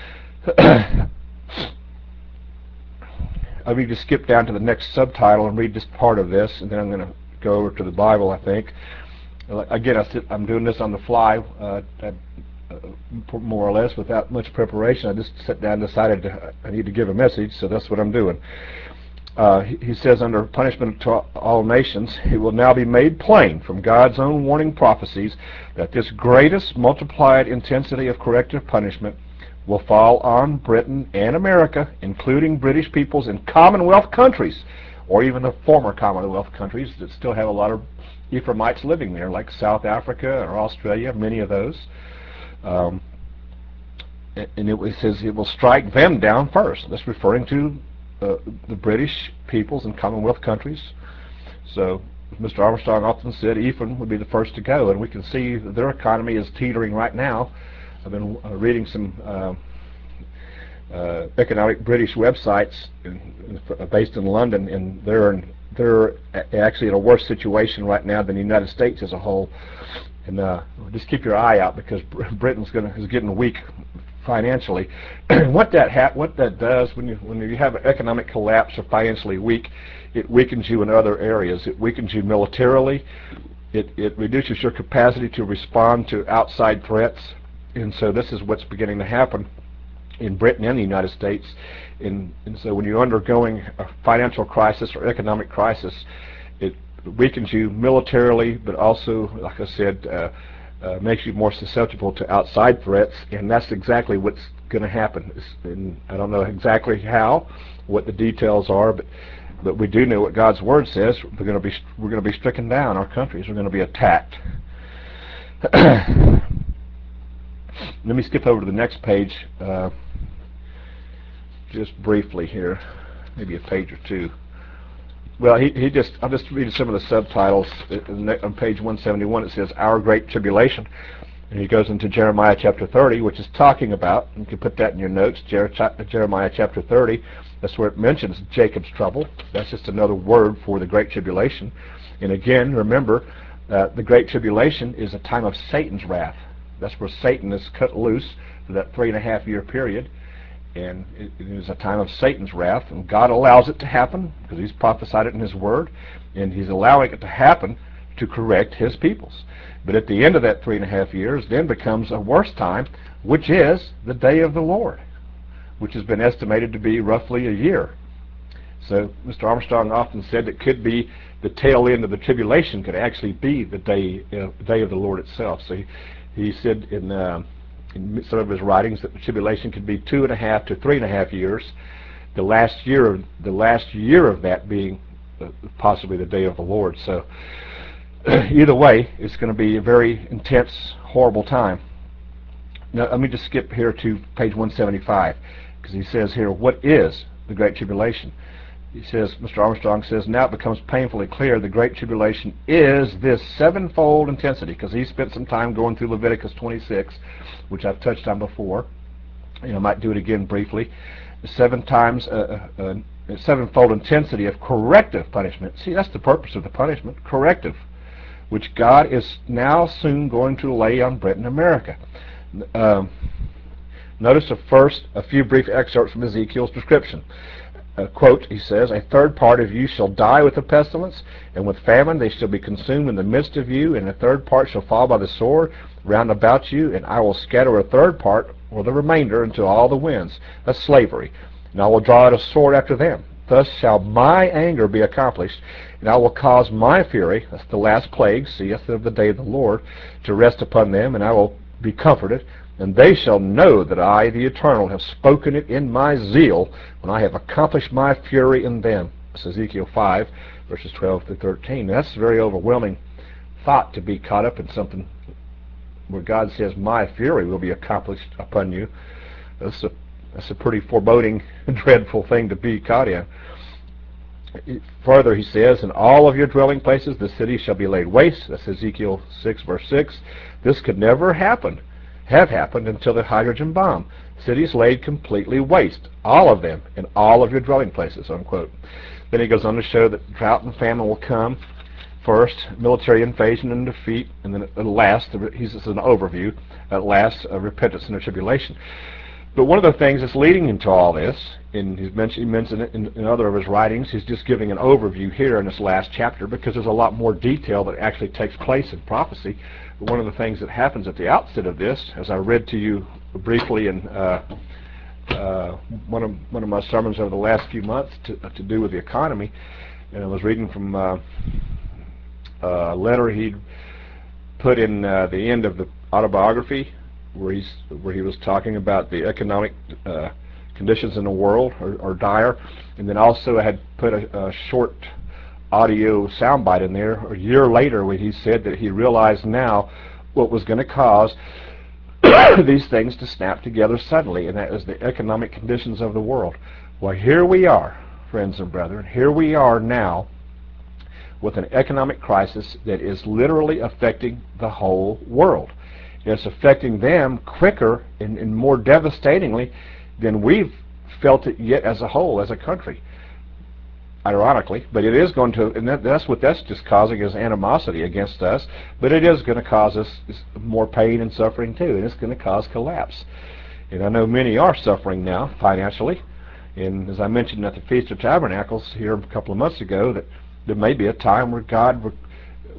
I need to skip down to the next subtitle and read just part of this, and then I'm going to go over to the Bible, I think. Again, I sit, I'm doing this on the fly, uh, uh, more or less, without much preparation. I just sat down and decided to, I need to give a message, so that's what I'm doing. Uh, he, he says, under punishment to all nations, it will now be made plain from God's own warning prophecies that this greatest multiplied intensity of corrective punishment will fall on Britain and America, including British peoples in Commonwealth countries, or even the former Commonwealth countries that still have a lot of Ephraimites living there, like South Africa or Australia, many of those. Um, and it, it says it will strike them down first. That's referring to uh, the British peoples in Commonwealth countries. So Mister Armstrong often said Ephraim would be the first to go, and we can see that their economy is teetering right now. I've been uh, reading some uh, uh, economic British websites in, in, based in London, and they're in, they're actually in a worse situation right now than the United States as a whole. And uh, just keep your eye out, because Britain's going is getting weak financially. what that ha what that does when you when you have an economic collapse or financially weak, it weakens you in other areas. It weakens you militarily. It it reduces your capacity to respond to outside threats. And so this is what's beginning to happen in Britain and the United States. And, and so when you're undergoing a financial crisis or economic crisis, it weakens you militarily, but also, like I said, uh, uh, makes you more susceptible to outside threats, and that's exactly what's going to happen. It's, and I don't know exactly how, what the details are, but but we do know what God's Word says. We're going to be we're going to be stricken down. Our countries are going to be attacked. Let me skip over to the next page, uh, just briefly here, maybe a page or two. Well, he, he just, I'll just read some of the subtitles. On page one seventy-one it says, Our Great Tribulation. And he goes into Jeremiah chapter thirty, which is talking about, you can put that in your notes, Jeremiah chapter thirty. That's where it mentions Jacob's trouble. That's just another word for the Great Tribulation. And again, remember, uh, the Great Tribulation is a time of Satan's wrath. That's where Satan is cut loose for that three and a half year period. And it is a time of Satan's wrath, and God allows it to happen because he's prophesied it in his word, and he's allowing it to happen to correct his peoples. But at the end of that three and a half years then becomes a worse time, which is the day of the Lord, which has been estimated to be roughly a year. So Mister Armstrong often said it could be the tail end of the tribulation could actually be the day, uh, day of the Lord itself. So he, he said in uh, in some of his writings that the tribulation could be two and a half to three and a half years. The last year of the last year of that being uh, possibly the day of the Lord. So either way, it's going to be a very intense, horrible time. Now let me just skip here to page one seventy-five, because he says here, what is the Great Tribulation? He says, Mister Armstrong says, now it becomes painfully clear the Great Tribulation is this sevenfold intensity, because he spent some time going through Leviticus twenty-six, which I've touched on before, and I might do it again briefly. Seven times, uh, uh, uh, sevenfold intensity of corrective punishment. See, that's the purpose of the punishment, corrective, which God is now soon going to lay on Britain and America. Um, notice a first, a few brief excerpts from Ezekiel's description. Uh, quote, he says, a third part of you shall die with the pestilence, and with famine they shall be consumed in the midst of you, and a third part shall fall by the sword round about you, and I will scatter a third part, or the remainder, into all the winds. That's slavery. And I will draw out a sword after them. Thus shall my anger be accomplished, and I will cause my fury, that's the last plague, see, that's of the day of the Lord, to rest upon them, and I will be comforted. And they shall know that I, the Eternal, have spoken it in my zeal, when I have accomplished my fury in them. That's Ezekiel five, verses twelve through thirteen. Now, that's a very overwhelming thought, to be caught up in something where God says, my fury will be accomplished upon you. That's a, that's a pretty foreboding, dreadful thing to be caught in. Further, he says, in all of your dwelling places the city shall be laid waste. That's Ezekiel six, verse six. This could never happen. have happened until the hydrogen bomb. Cities laid completely waste, all of them, in all of your dwelling places, unquote. Then he goes on to show that drought and famine will come first, military invasion and defeat, and then at last, he's just an overview, at last, uh, repentance and a tribulation. But one of the things that's leading into all this, and he's mentioned, he mentioned it in, in other of his writings, he's just giving an overview here in this last chapter, because there's a lot more detail that actually takes place in prophecy. But one of the things that happens at the outset of this, as I read to you briefly in uh, uh, one of one of my sermons over the last few months to, to do with the economy, and I was reading from uh, a letter he'd put in uh, the end of the autobiography, where he's where he was talking about the economic uh, conditions in the world are, are dire, and then also I had put a, a short audio soundbite in there a year later when he said that he realized now what was going to cause these things to snap together suddenly, and that is the economic conditions of the world. Well, here we are, friends and brethren, here we are now with an economic crisis that is literally affecting the whole world. It's affecting them quicker and, and more devastatingly than we've felt it yet as a whole, as a country. Ironically, but it is going to, and that, that's what that's just causing is animosity against us, but it is going to cause us more pain and suffering too, and it's going to cause collapse. And I know many are suffering now financially, and as I mentioned at the Feast of Tabernacles here a couple of months ago, that there may be a time where God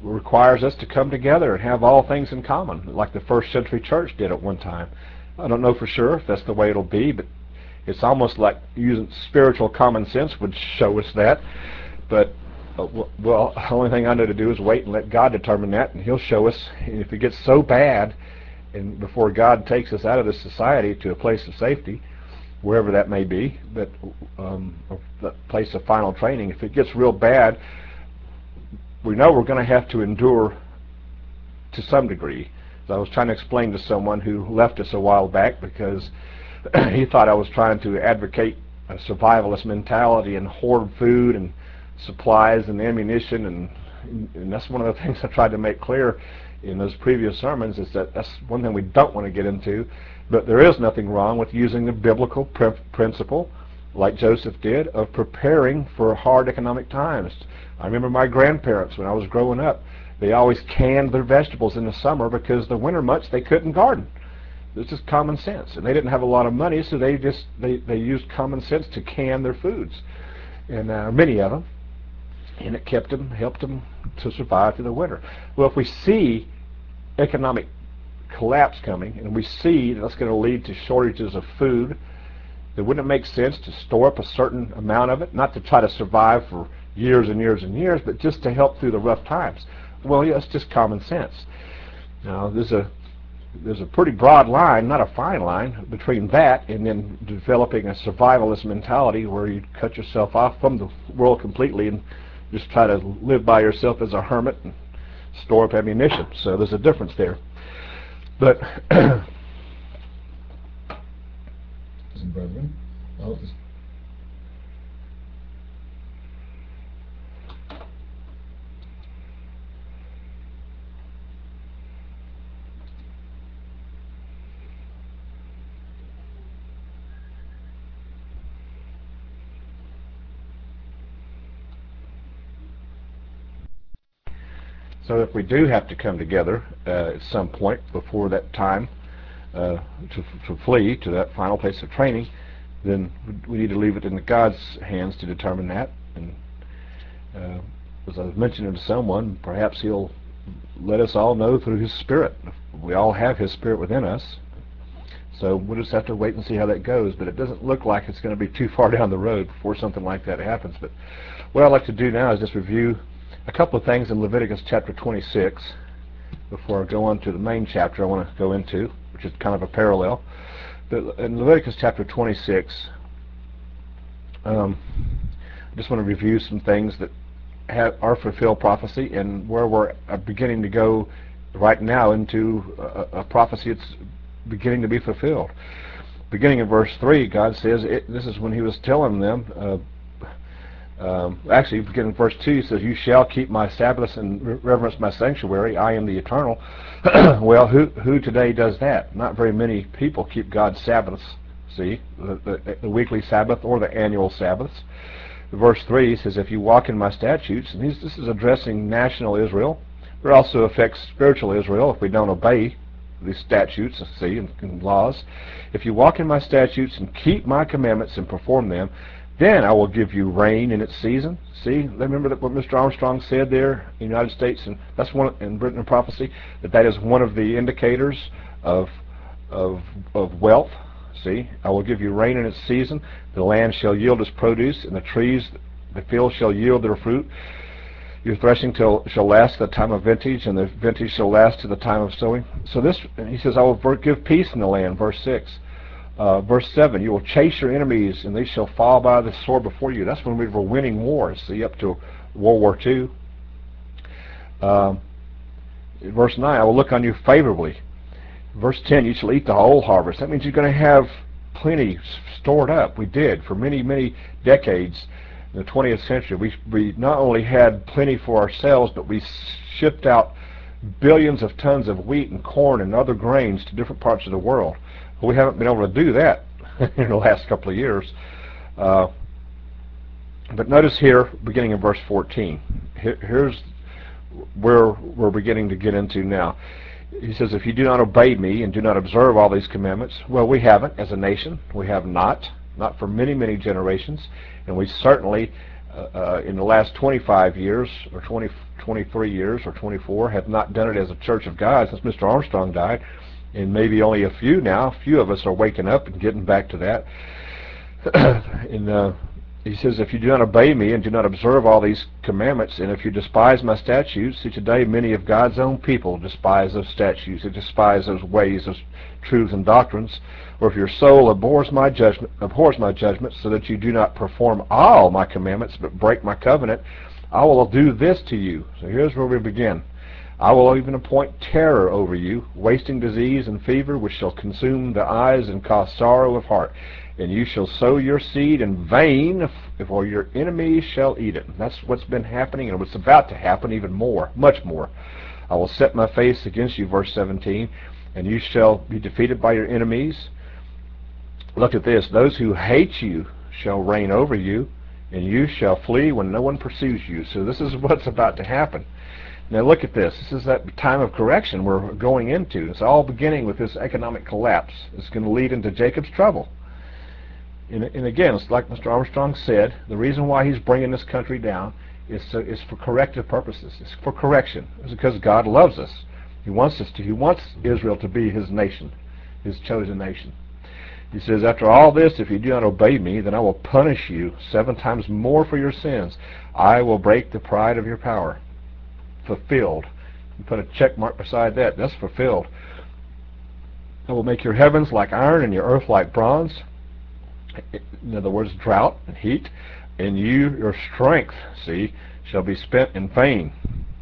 requires us to come together and have all things in common, like the first century church did at one time. I don't know for sure if that's the way it'll be, but it's almost like using spiritual common sense would show us that. But, uh, well, the only thing I know to do is wait and let God determine that, and He'll show us. And if it gets so bad, and before God takes us out of this society to a place of safety, wherever that may be, but um, a place of final training, if it gets real bad, we know we're going to have to endure to some degree. So I was trying to explain to someone who left us a while back because he thought I was trying to advocate a survivalist mentality and hoard food and supplies and ammunition, and, and that's one of the things I tried to make clear in those previous sermons, is that that's one thing we don't want to get into. But there is nothing wrong with using the biblical pr principle, like Joseph did, of preparing for hard economic times. I remember my grandparents, when I was growing up, they always canned their vegetables in the summer because the winter months they couldn't garden. It's just common sense, and they didn't have a lot of money, so they just they, they used common sense to can their foods, and uh, many of them, and it kept them, helped them to survive through the winter. Well, if we see economic collapse coming, and we see that's going to lead to shortages of food, then wouldn't it make sense to store up a certain amount of it, not to try to survive for years and years and years, but just to help through the rough times? Well, yeah, it's just common sense. Now, there's a there's a pretty broad line, not a fine line, between that and then developing a survivalist mentality where you cut yourself off from the world completely and just try to live by yourself as a hermit and store up ammunition. So there's a difference there. But, brethren, I'll just So if we do have to come together uh, at some point before that time uh, to, to flee to that final place of training, then we need to leave it in God's hands to determine that. And uh, as I was mentioning to someone, perhaps He'll let us all know through His Spirit. We all have His Spirit within us. So we'll just have to wait and see how that goes. But it doesn't look like it's going to be too far down the road before something like that happens. But what I'd like to do now is just review a couple of things in Leviticus chapter twenty-six before I go on to the main chapter I want to go into, which is kind of a parallel. But in Leviticus chapter twenty-six, um, I just want to review some things that have, are fulfilled prophecy, and where we're beginning to go right now into a, a prophecy that's beginning to be fulfilled. Beginning in verse three, God says, it, this is when He was telling them, uh, Um, actually, beginning in verse two, He says, "You shall keep my Sabbaths and reverence my sanctuary. I am the Eternal." Well, who who today does that? Not very many people keep God's Sabbaths. See, the, the, the weekly Sabbath or the annual Sabbaths. Verse three says, "If you walk in my statutes," and this is addressing national Israel, but it also affects spiritual Israel if we don't obey these statutes, see, and, and laws. "If you walk in my statutes and keep my commandments and perform them, then I will give you rain in its season." See, remember that what Mister Armstrong said there in the United States, and that's one in Britain and Prophecy, that that is one of the indicators of of of wealth. See, "I will give you rain in its season. The land shall yield its produce, and the trees, the field shall yield their fruit. Your threshing till, shall last the time of vintage, and the vintage shall last to the time of sowing." So this, He says, "I will give peace in the land." Verse six. Uh, verse seven, "You will chase your enemies, and they shall fall by the sword before you." That's when we were winning wars, see, up to World War Two. Um, verse nine, "I will look on you favorably." Verse ten, "You shall eat the whole harvest." That means you're going to have plenty stored up. We did for many, many decades in the twentieth century. We, we not only had plenty for ourselves, but we shipped out billions of tons of wheat and corn and other grains to different parts of the world. We haven't been able to do that in the last couple of years. Uh, but notice here, beginning in verse fourteen, here, here's where we're beginning to get into now. He says, "If you do not obey me and do not observe all these commandments," well, we haven't as a nation. We have not, not for many, many generations. And we certainly uh, uh, in the last twenty-five years, or twenty, twenty-three years, or twenty-four, have not done it as a Church of God since Mister Armstrong died, and maybe only a few now. A few of us are waking up and getting back to that. and uh, he says, if you do not obey me and do not observe all these commandments, and if you despise my statutes, see today many of God's own people despise those statutes, they despise those ways, those truths and doctrines. Or if your soul abhors my judgment, abhors my judgment, so that you do not perform all my commandments, but break my covenant, I will do this to you. So here's where we begin. I will even appoint terror over you, wasting disease and fever, which shall consume the eyes and cause sorrow of heart. And you shall sow your seed in vain, for your enemies shall eat it. And that's what's been happening, and what's about to happen even more, much more. I will set my face against you, verse seventeen, and you shall be defeated by your enemies. Look at this. Those who hate you shall reign over you, and you shall flee when no one pursues you. So this is what's about to happen. Now look at this. This is that time of correction we're going into. It's all beginning with this economic collapse. It's going to lead into Jacob's trouble. And, and again, it's like Mister Armstrong said, the reason why he's bringing this country down is, to, is for corrective purposes. It's for correction. It's because God loves us. He wants us to. He wants Israel to be his nation, his chosen nation. He says, after all this, if you do not obey me, then I will punish you seven times more for your sins. I will break the pride of your power. Fulfilled. You put a check mark beside that. That's fulfilled. I will make your heavens like iron and your earth like bronze. In other words, drought and heat. And you, your strength, see, shall be spent in vain.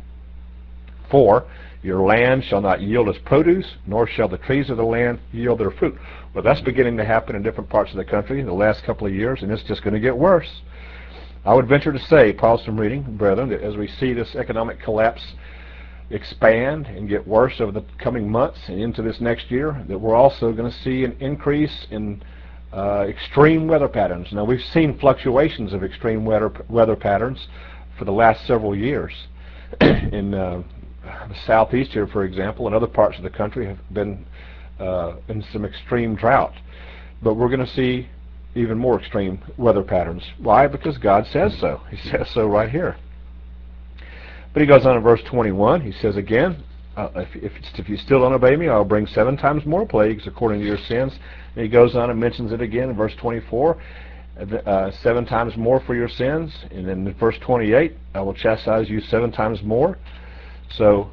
For your land shall not yield its produce, nor shall the trees of the land yield their fruit. Well, that's beginning to happen in different parts of the country in the last couple of years, and it's just going to get worse. I would venture to say, pause some reading, brethren, that as we see this economic collapse expand and get worse over the coming months and into this next year, that we're also going to see an increase in uh, extreme weather patterns. Now, we've seen fluctuations of extreme weather, weather patterns for the last several years. in uh, the southeast here, for example, and other parts of the country have been uh, in some extreme drought. But we're going to see even more extreme weather patterns. Why? Because God says so. He says so right here. But he goes on in verse twenty-one. He says again, uh, if, if, if you still don't obey me, I'll bring seven times more plagues according to your sins. And he goes on and mentions it again in verse twenty-four. Uh, seven times more for your sins. And then in verse twenty-eight, I will chastise you seven times more. So,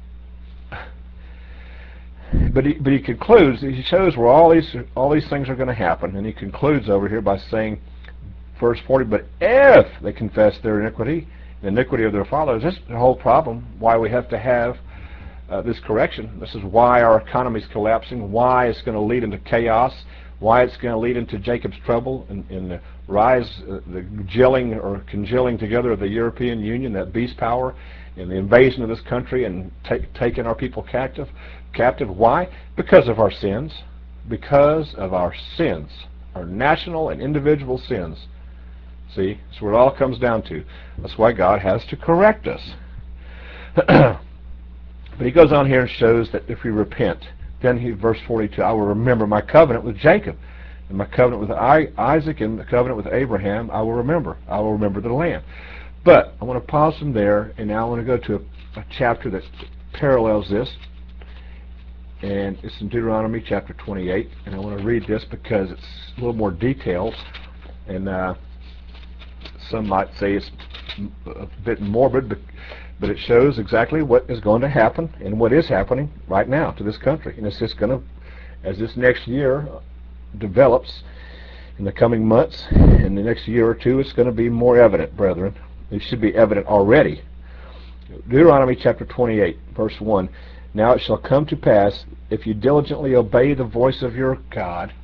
but he, but he concludes, he shows where all these all these things are going to happen, and he concludes over here by saying, verse forty, but if they confess their iniquity, the iniquity of their fathers, this is the whole problem, why we have to have uh, this correction. This is why our economy is collapsing, why it's going to lead into chaos, why it's going to lead into Jacob's trouble, and, and the rise, uh, the gelling or congealing together of the European Union, that beast power, and the invasion of this country and take, taking our people captive. Captive. Why? Because of our sins. Because of our sins. Our national and individual sins. See? That's what it all comes down to. That's why God has to correct us. But he goes on here and shows that if we repent, then he, verse forty-two, I will remember my covenant with Jacob, and my covenant with Isaac, and the covenant with Abraham, I will remember. I will remember the land. But I want to pause from there, and now I want to go to a, a chapter that parallels this, and it's in Deuteronomy chapter twenty-eight, and I want to read this because it's a little more detailed, and uh, some might say it's a bit morbid, but, but it shows exactly what is going to happen and what is happening right now to this country. And it's just going to, as this next year develops in the coming months, in the next year or two, it's going to be more evident, brethren. It should be evident already. Deuteronomy chapter twenty-eight, verse one. Now it shall come to pass, if you diligently obey the voice of your God,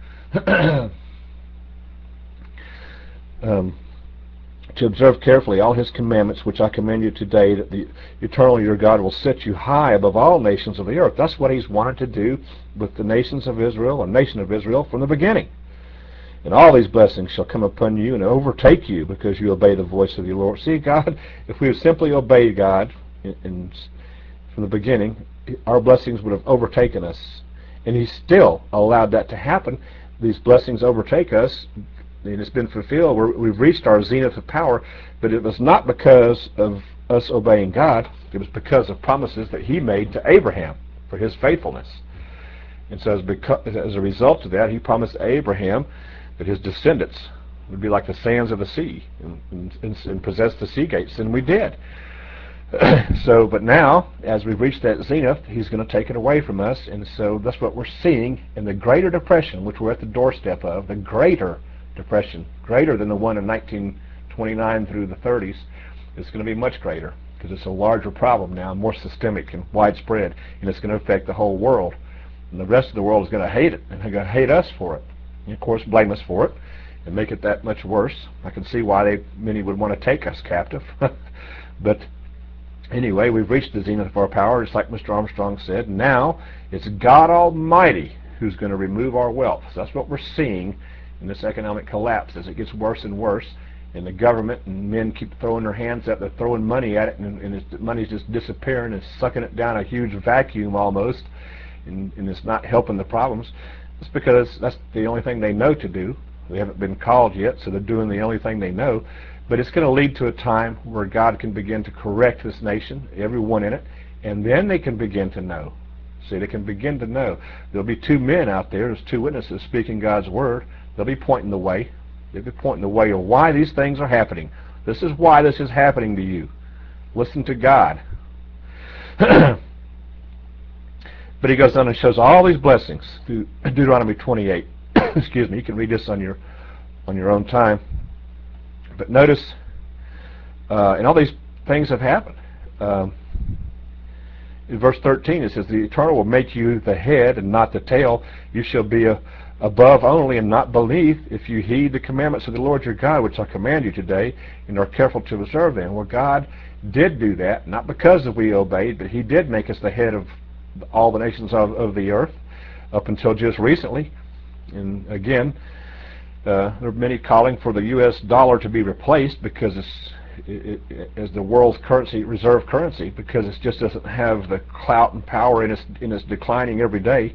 um, to observe carefully all his commandments which I command you today, that the eternal your God will set you high above all nations of the earth. That's what he's wanted to do with the nations of Israel, or nation of Israel, from the beginning. And all these blessings shall come upon you and overtake you because you obey the voice of your Lord. See, God, if we had simply obeyed God in, in, from the beginning, our blessings would have overtaken us. And he still allowed that to happen. These blessings overtake us and it's been fulfilled. We're, we've reached our zenith of power, but it was not because of us obeying God. It was because of promises that he made to Abraham for his faithfulness. And so as, because, as a result of that, he promised Abraham that his descendants would be like the sands of the sea and, and, and possess the sea gates, and we did. So, but now, as we've reached that zenith, he's going to take it away from us, and so that's what we're seeing in the Greater Depression, which we're at the doorstep of, the Greater Depression, greater than the one in nineteen twenty-nine through the thirties. It's going to be much greater, because it's a larger problem now, more systemic and widespread, and it's going to affect the whole world. And the rest of the world is going to hate it, and they're going to hate us for it, and of course blame us for it, and make it that much worse. I can see why they many would want to take us captive. But anyway, we've reached the zenith of our power, just like Mister Armstrong said. Now it's God Almighty who's going to remove our wealth. So that's what we're seeing in this economic collapse as it gets worse and worse, and the government and men keep throwing their hands up. They're throwing money at it, and, and it's, money's just disappearing and sucking it down a huge vacuum almost, and, and it's not helping the problems. It's because that's the only thing they know to do. They haven't been called yet, so they're doing the only thing they know. But it's going to lead to a time where God can begin to correct this nation, everyone in it, and then they can begin to know. See, they can begin to know. There'll be two men out there, there's two witnesses speaking God's word. They'll be pointing the way. They'll be pointing the way of why these things are happening. This is why this is happening to you. Listen to God. But he goes on and shows all these blessings through Deuteronomy twenty-eight. Excuse me, you can read this on your on your own time. But notice, uh, and all these things have happened. Um, in verse thirteen it says, the Eternal will make you the head and not the tail. You shall be a, above only and not beneath, if you heed the commandments of the Lord your God, which I command you today, and are careful to observe them. Well, God did do that, not because of we obeyed, but he did make us the head of all the nations of, of the earth up until just recently. And again, uh, there are many calling for the U S dollar to be replaced because it's it, it, as the world's currency, reserve currency, because it just doesn't have the clout and power in its in its declining every day.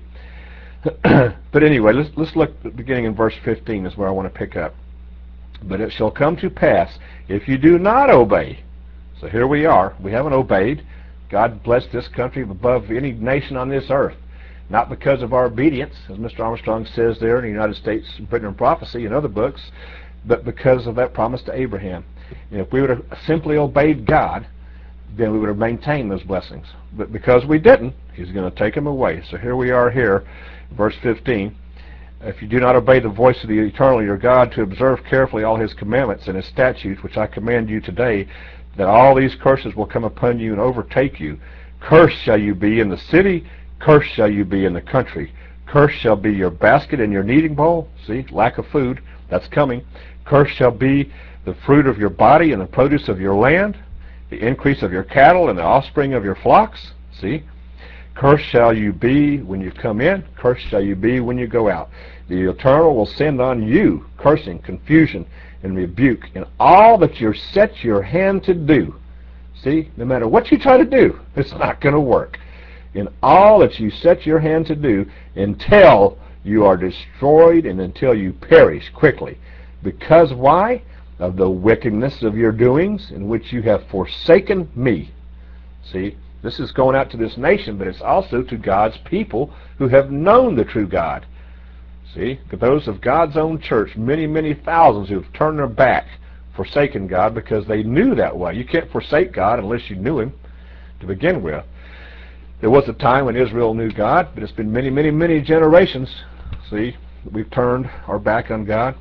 But anyway, let's let's look at beginning in verse fifteen is where I want to pick up. But it shall come to pass if you do not obey. So here we are. We haven't obeyed. God blessed this country above any nation on this earth. Not because of our obedience, as Mister Armstrong says there in the United States, Britain and Prophecy and other books, but because of that promise to Abraham. And if we would have simply obeyed God, then we would have maintained those blessings. But because we didn't, he's going to take them away. So here we are here, verse fifteen. If you do not obey the voice of the Eternal your God, to observe carefully all his commandments and his statutes, which I command you today, that all these curses will come upon you and overtake you. Cursed shall you be in the city, cursed shall you be in the country. Cursed shall be your basket and your kneading bowl. See, lack of food, that's coming. Cursed shall be the fruit of your body and the produce of your land, the increase of your cattle and the offspring of your flocks. See, cursed shall you be when you come in, cursed shall you be when you go out. The Eternal will send on you cursing, confusion, and rebuke in all that you set your hand to do. See, no matter what you try to do, it's not going to work. In all that you set your hand to do, until you are destroyed and until you perish quickly. Because why? Of the wickedness of your doings, in which you have forsaken me. See, this is going out to this nation, but it's also to God's people who have known the true God. See, those of God's own church, many, many thousands who have turned their back, forsaken God, because they knew that way. You can't forsake God unless you knew him to begin with. There was a time when Israel knew God, but it's been many, many, many generations. See, we've turned our back on God.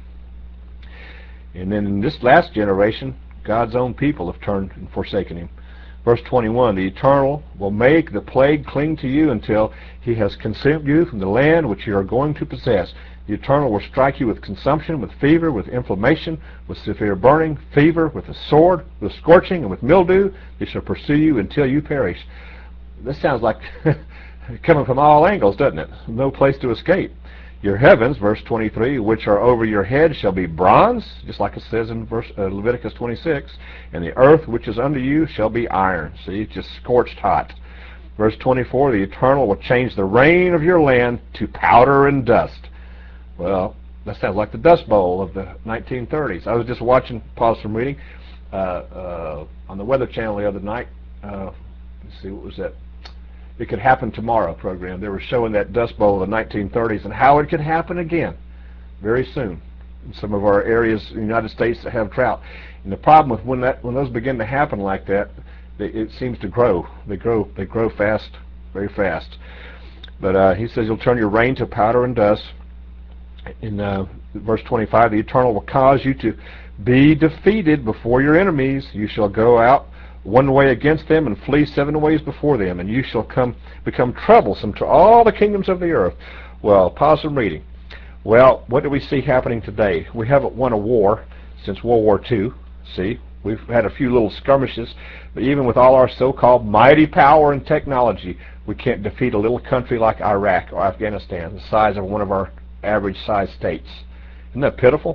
And then in this last generation, God's own people have turned and forsaken him. Verse twenty-one, the Eternal will make the plague cling to you until he has consumed you from the land which you are going to possess. The Eternal will strike you with consumption, with fever, with inflammation, with severe burning, fever, with a sword, with scorching, and with mildew. They shall pursue you until you perish. This sounds like coming from all angles, doesn't it? No place to escape. Your heavens, verse twenty-three, which are over your head shall be bronze, just like it says in verse, uh, Leviticus twenty-six, and the earth which is under you shall be iron. See, just scorched hot. Verse twenty-four, the Eternal will change the rain of your land to powder and dust. Well, that sounds like the Dust Bowl of the nineteen thirties. I was just watching, pause from reading, uh, uh, on the Weather Channel the other night. Uh, let's see, what was that? It Could Happen Tomorrow program. They were showing that Dust Bowl of the nineteen thirties and how it could happen again very soon in some of our areas in the United States that have drought. And the problem with when that when those begin to happen like that, they, it seems to grow. They grow. They grow fast, very fast. But uh, he says, "You'll turn your rain to powder and dust." In uh, verse twenty-five, the Eternal will cause you to be defeated before your enemies. You shall go out one way against them and flee seven ways before them, and you shall come become troublesome to all the kingdoms of the earth. Well, pause from reading. Well, what do we see happening today? We haven't won a war since World War Two. See, we've had a few little skirmishes, but even with all our so-called mighty power and technology, we can't defeat a little country like Iraq or Afghanistan, the size of one of our average-sized states. Isn't that pitiful?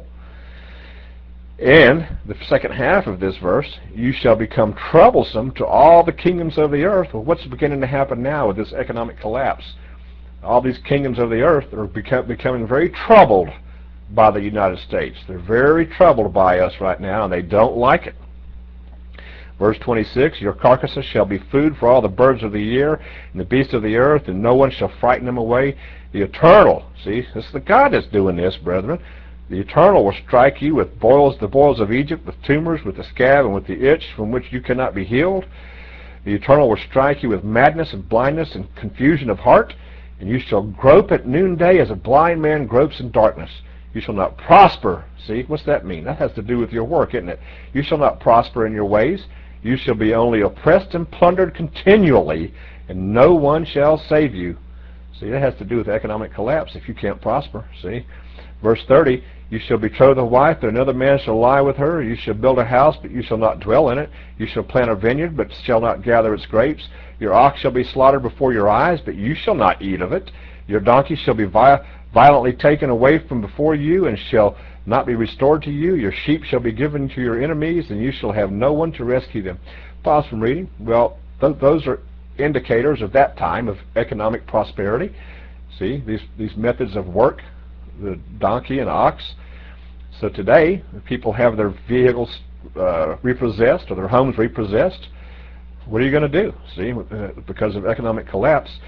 And the second half of this verse, you shall become troublesome to all the kingdoms of the earth. Well, what's beginning to happen now with this economic collapse? All these kingdoms of the earth are become, becoming very troubled by the United States. They're very troubled by us right now, and they don't like it. Verse twenty-six, your carcasses shall be food for all the birds of the air and the beasts of the earth, and no one shall frighten them away. The Eternal, see, this is the God that's doing this, brethren. The Eternal will strike you with boils, the boils of Egypt, with tumors, with the scab, and with the itch from which you cannot be healed. The Eternal will strike you with madness and blindness and confusion of heart, and you shall grope at noonday as a blind man gropes in darkness. You shall not prosper. See, what's that mean? That has to do with your work, isn't it? You shall not prosper in your ways. You shall be only oppressed and plundered continually, and no one shall save you. See, that has to do with economic collapse if you can't prosper. See, verse thirty, you shall betroth a wife, but another man shall lie with her. You shall build a house, but you shall not dwell in it. You shall plant a vineyard, but shall not gather its grapes. Your ox shall be slaughtered before your eyes, but you shall not eat of it. Your donkey shall be vi violently taken away from before you, and shall not be restored to you. Your sheep shall be given to your enemies, and you shall have no one to rescue them. Pause from reading. Well, th those are indicators of that time of economic prosperity. See, these, these methods of work, the donkey and ox. So today, people have their vehicles uh, repossessed or their homes repossessed. What are you going to do? See, uh, because of economic collapse.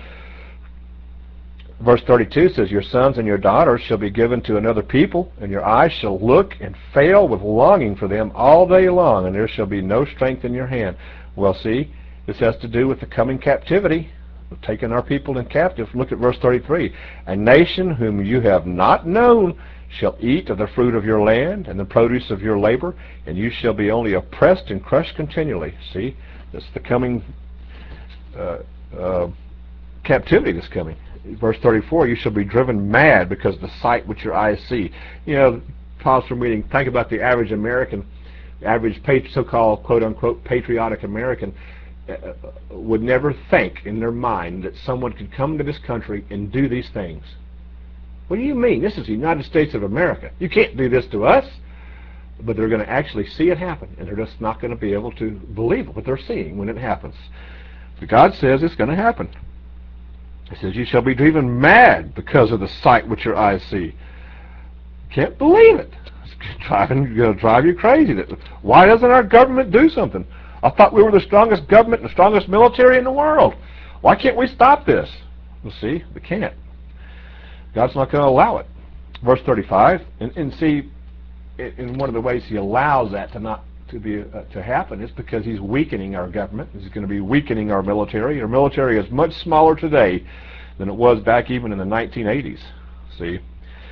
Verse thirty-two says, your sons and your daughters shall be given to another people, and your eyes shall look and fail with longing for them all day long, and there shall be no strength in your hand. Well, see, this has to do with the coming captivity, taking our people in captive. Look at verse thirty-three. A nation whom you have not known shall eat of the fruit of your land and the produce of your labor, and you shall be only oppressed and crushed continually. See, that's the coming uh, uh, captivity that's coming. Verse thirty-four, you shall be driven mad because of the sight which your eyes see. You know, pause from reading. Think about the average American, average so-called quote-unquote patriotic American uh, would never think in their mind that someone could come to this country and do these things. What do you mean? This is the United States of America. You can't do this to us. But they're going to actually see it happen, and they're just not going to be able to believe what they're seeing when it happens. But God says it's going to happen. He says, you shall be driven mad because of the sight which your eyes see. Can't believe it. It's driving, going to drive you crazy. Why doesn't our government do something? I thought we were the strongest government and the strongest military in the world. Why can't we stop this? Well, see, we can't. God's not going to allow it. Verse thirty-five, and, and see, in one of the ways he allows that to not to be uh, to happen is because he's weakening our government. He's going to be weakening our military. Our military is much smaller today than it was back even in the nineteen eighties. See,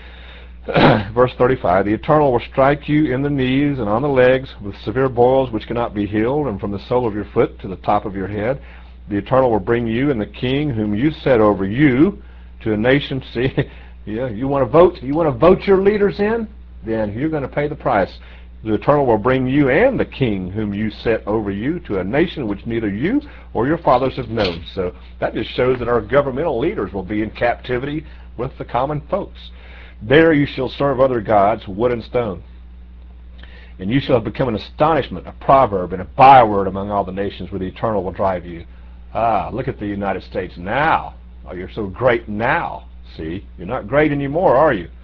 verse thirty-five, the Eternal will strike you in the knees and on the legs with severe boils which cannot be healed, and from the sole of your foot to the top of your head. The Eternal will bring you and the king whom you set over you to a nation. See, yeah, you want to vote? You want to vote your leaders in? Then you're going to pay the price. The Eternal will bring you and the king whom you set over you to a nation which neither you or your fathers have known. So that just shows that our governmental leaders will be in captivity with the common folks. There you shall serve other gods, wood and stone. And you shall become an astonishment, a proverb, and a byword among all the nations where the Eternal will drive you. Ah, look at the United States now. Oh, you're so great now. See, you're not great anymore, are you?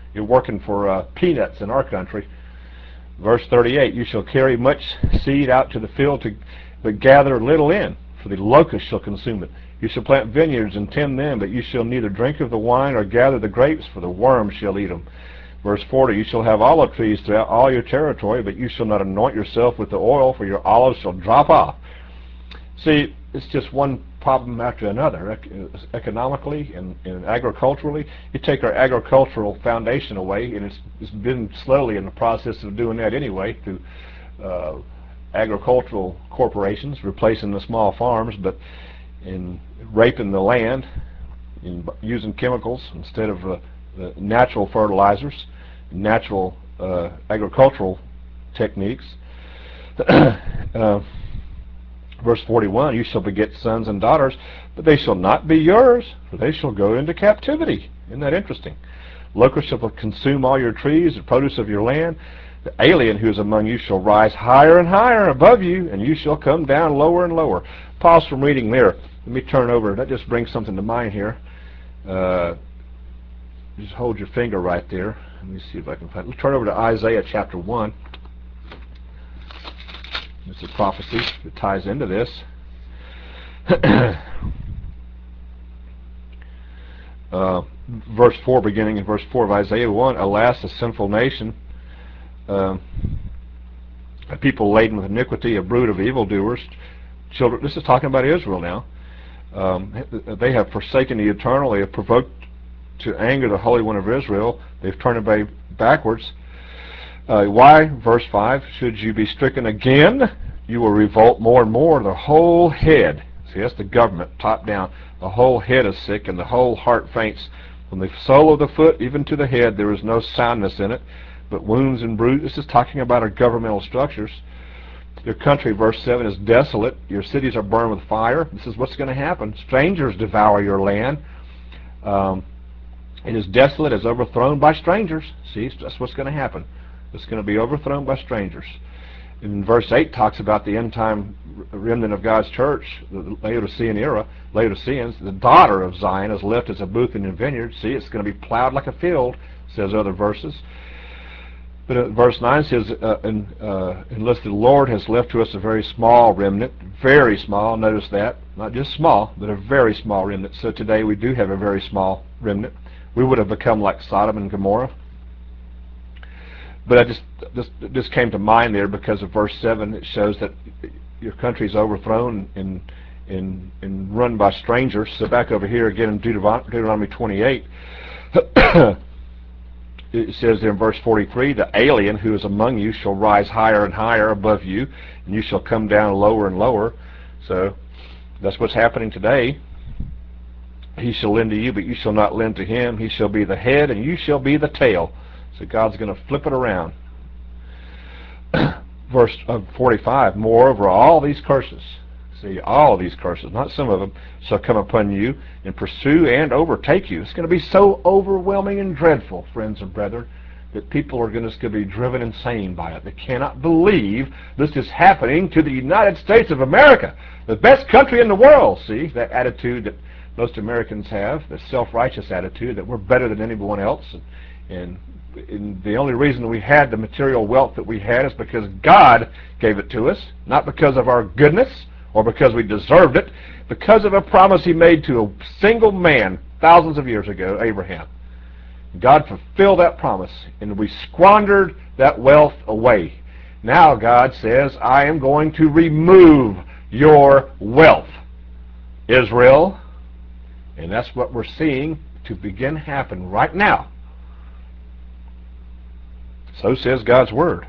you're working for uh, peanuts in our country. Verse thirty-eight, you shall carry much seed out to the field, to, but gather little in, for the locust shall consume it. You shall plant vineyards and tend them, but you shall neither drink of the wine or gather the grapes, for the worms shall eat them. Verse forty, you shall have olive trees throughout all your territory, but you shall not anoint yourself with the oil, for your olives shall drop off. See, it's just one problem after another. Economically and, and agriculturally, you take our agricultural foundation away, and it's, it's been slowly in the process of doing that anyway through uh, agricultural corporations replacing the small farms, but in raping the land, in using chemicals instead of uh, the natural fertilizers, natural uh, agricultural techniques. uh, Verse forty-one, you shall beget sons and daughters, but they shall not be yours, for they shall go into captivity. Isn't that interesting? Locusts shall consume all your trees, the produce of your land. The alien who is among you shall rise higher and higher above you, and you shall come down lower and lower. Pause from reading there. Let me turn over. That just brings something to mind here. Uh, just hold your finger right there. Let me see if I can find it. Let's turn over to Isaiah chapter one. It's a prophecy that ties into this. uh, verse four, beginning in verse four of Isaiah one, alas, a sinful nation, uh, a people laden with iniquity, a brood of evildoers, children. This is talking about Israel now. Um, they have forsaken the eternal. They have provoked to anger the Holy One of Israel. They've turned away backwards. Uh, why, verse five, should you be stricken again? You will revolt more and more. The whole head, see, that's the government, top down. The whole head is sick, and the whole heart faints. From the sole of the foot even to the head, there is no soundness in it, but wounds and bruises. This is talking about our governmental structures. Your country, verse seven, is desolate. Your cities are burned with fire. This is what's going to happen. Strangers devour your land. Um, it is desolate, is overthrown by strangers. See, that's what's going to happen. It's going to be overthrown by strangers. In verse eight talks about the end-time remnant of God's church, the Laodicean era. Laodiceans, the daughter of Zion, is left as a booth in a vineyard. See, it's going to be plowed like a field, says other verses. But uh, verse nine says, uh, and, uh, unless the Lord has left to us a very small remnant, very small, notice that, not just small, but a very small remnant. So today we do have a very small remnant. We would have become like Sodom and Gomorrah. But I just this this came to mind there because of verse seven. It shows that your country is overthrown and and and run by strangers. So back over here again in Deuteronomy twenty-eight, it says there in verse forty-three, the alien who is among you shall rise higher and higher above you, and you shall come down lower and lower. So that's what's happening today. He shall lend to you, but you shall not lend to him. He shall be the head, and you shall be the tail. So God's going to flip it around. Verse uh, forty-five, moreover, all these curses, see, all of these curses, not some of them, shall come upon you and pursue and overtake you. It's going to be so overwhelming and dreadful, friends and brethren, that people are going to, going to be driven insane by it. They cannot believe this is happening to the United States of America, the best country in the world. See, that attitude that most Americans have, the self-righteous attitude that we're better than anyone else. And, and And the only reason we had the material wealth that we had is because God gave it to us, not because of our goodness or because we deserved it, because of a promise he made to a single man thousands of years ago, Abraham. God fulfilled that promise, and we squandered that wealth away. Now God says, I am going to remove your wealth, Israel. And that's what we're seeing to begin happen right now. So says God's word.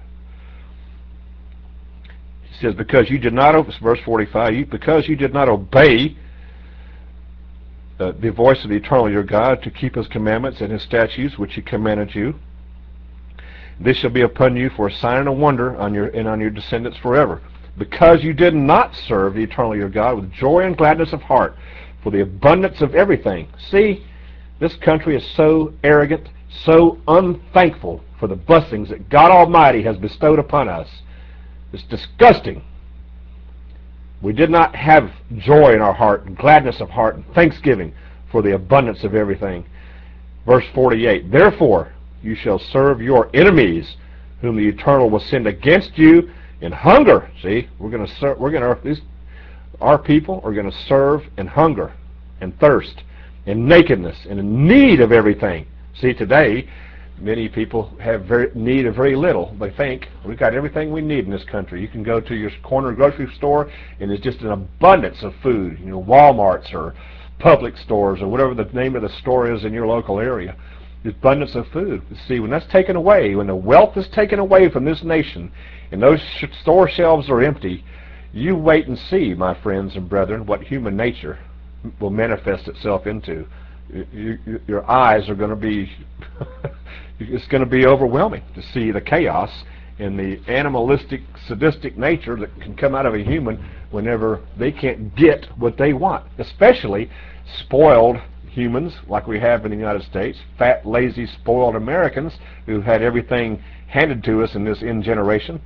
He says, because you did not, verse forty-five, you, because you did not obey uh, the voice of the eternal your God to keep his commandments and his statutes which he commanded you, this shall be upon you for a sign and a wonder on your and on your descendants forever. Because you did not serve the eternal your God with joy and gladness of heart for the abundance of everything. See, this country is so arrogant, so unthankful for the blessings that God Almighty has bestowed upon us. It's disgusting. We did not have joy in our heart and gladness of heart and thanksgiving for the abundance of everything. Verse forty-eight, therefore, you shall serve your enemies, whom the Eternal will send against you in hunger. See, we're going to serve. We're going to these our people are going to serve in hunger, and thirst, in nakedness, and in need of everything. See, today, many people have very need of very little. They think we've got everything we need in this country. You can go to your corner grocery store, and there's just an abundance of food. You know, Walmarts or public stores or whatever the name of the store is in your local area. There's abundance of food. See, when that's taken away, when the wealth is taken away from this nation, and those sh store shelves are empty, you wait and see, my friends and brethren, what human nature will manifest itself into. You, you, your eyes are going to be, it's going to be overwhelming to see the chaos and the animalistic, sadistic nature that can come out of a human whenever they can't get what they want, especially spoiled humans like we have in the United States, fat, lazy, spoiled Americans who've had everything handed to us in this end generation.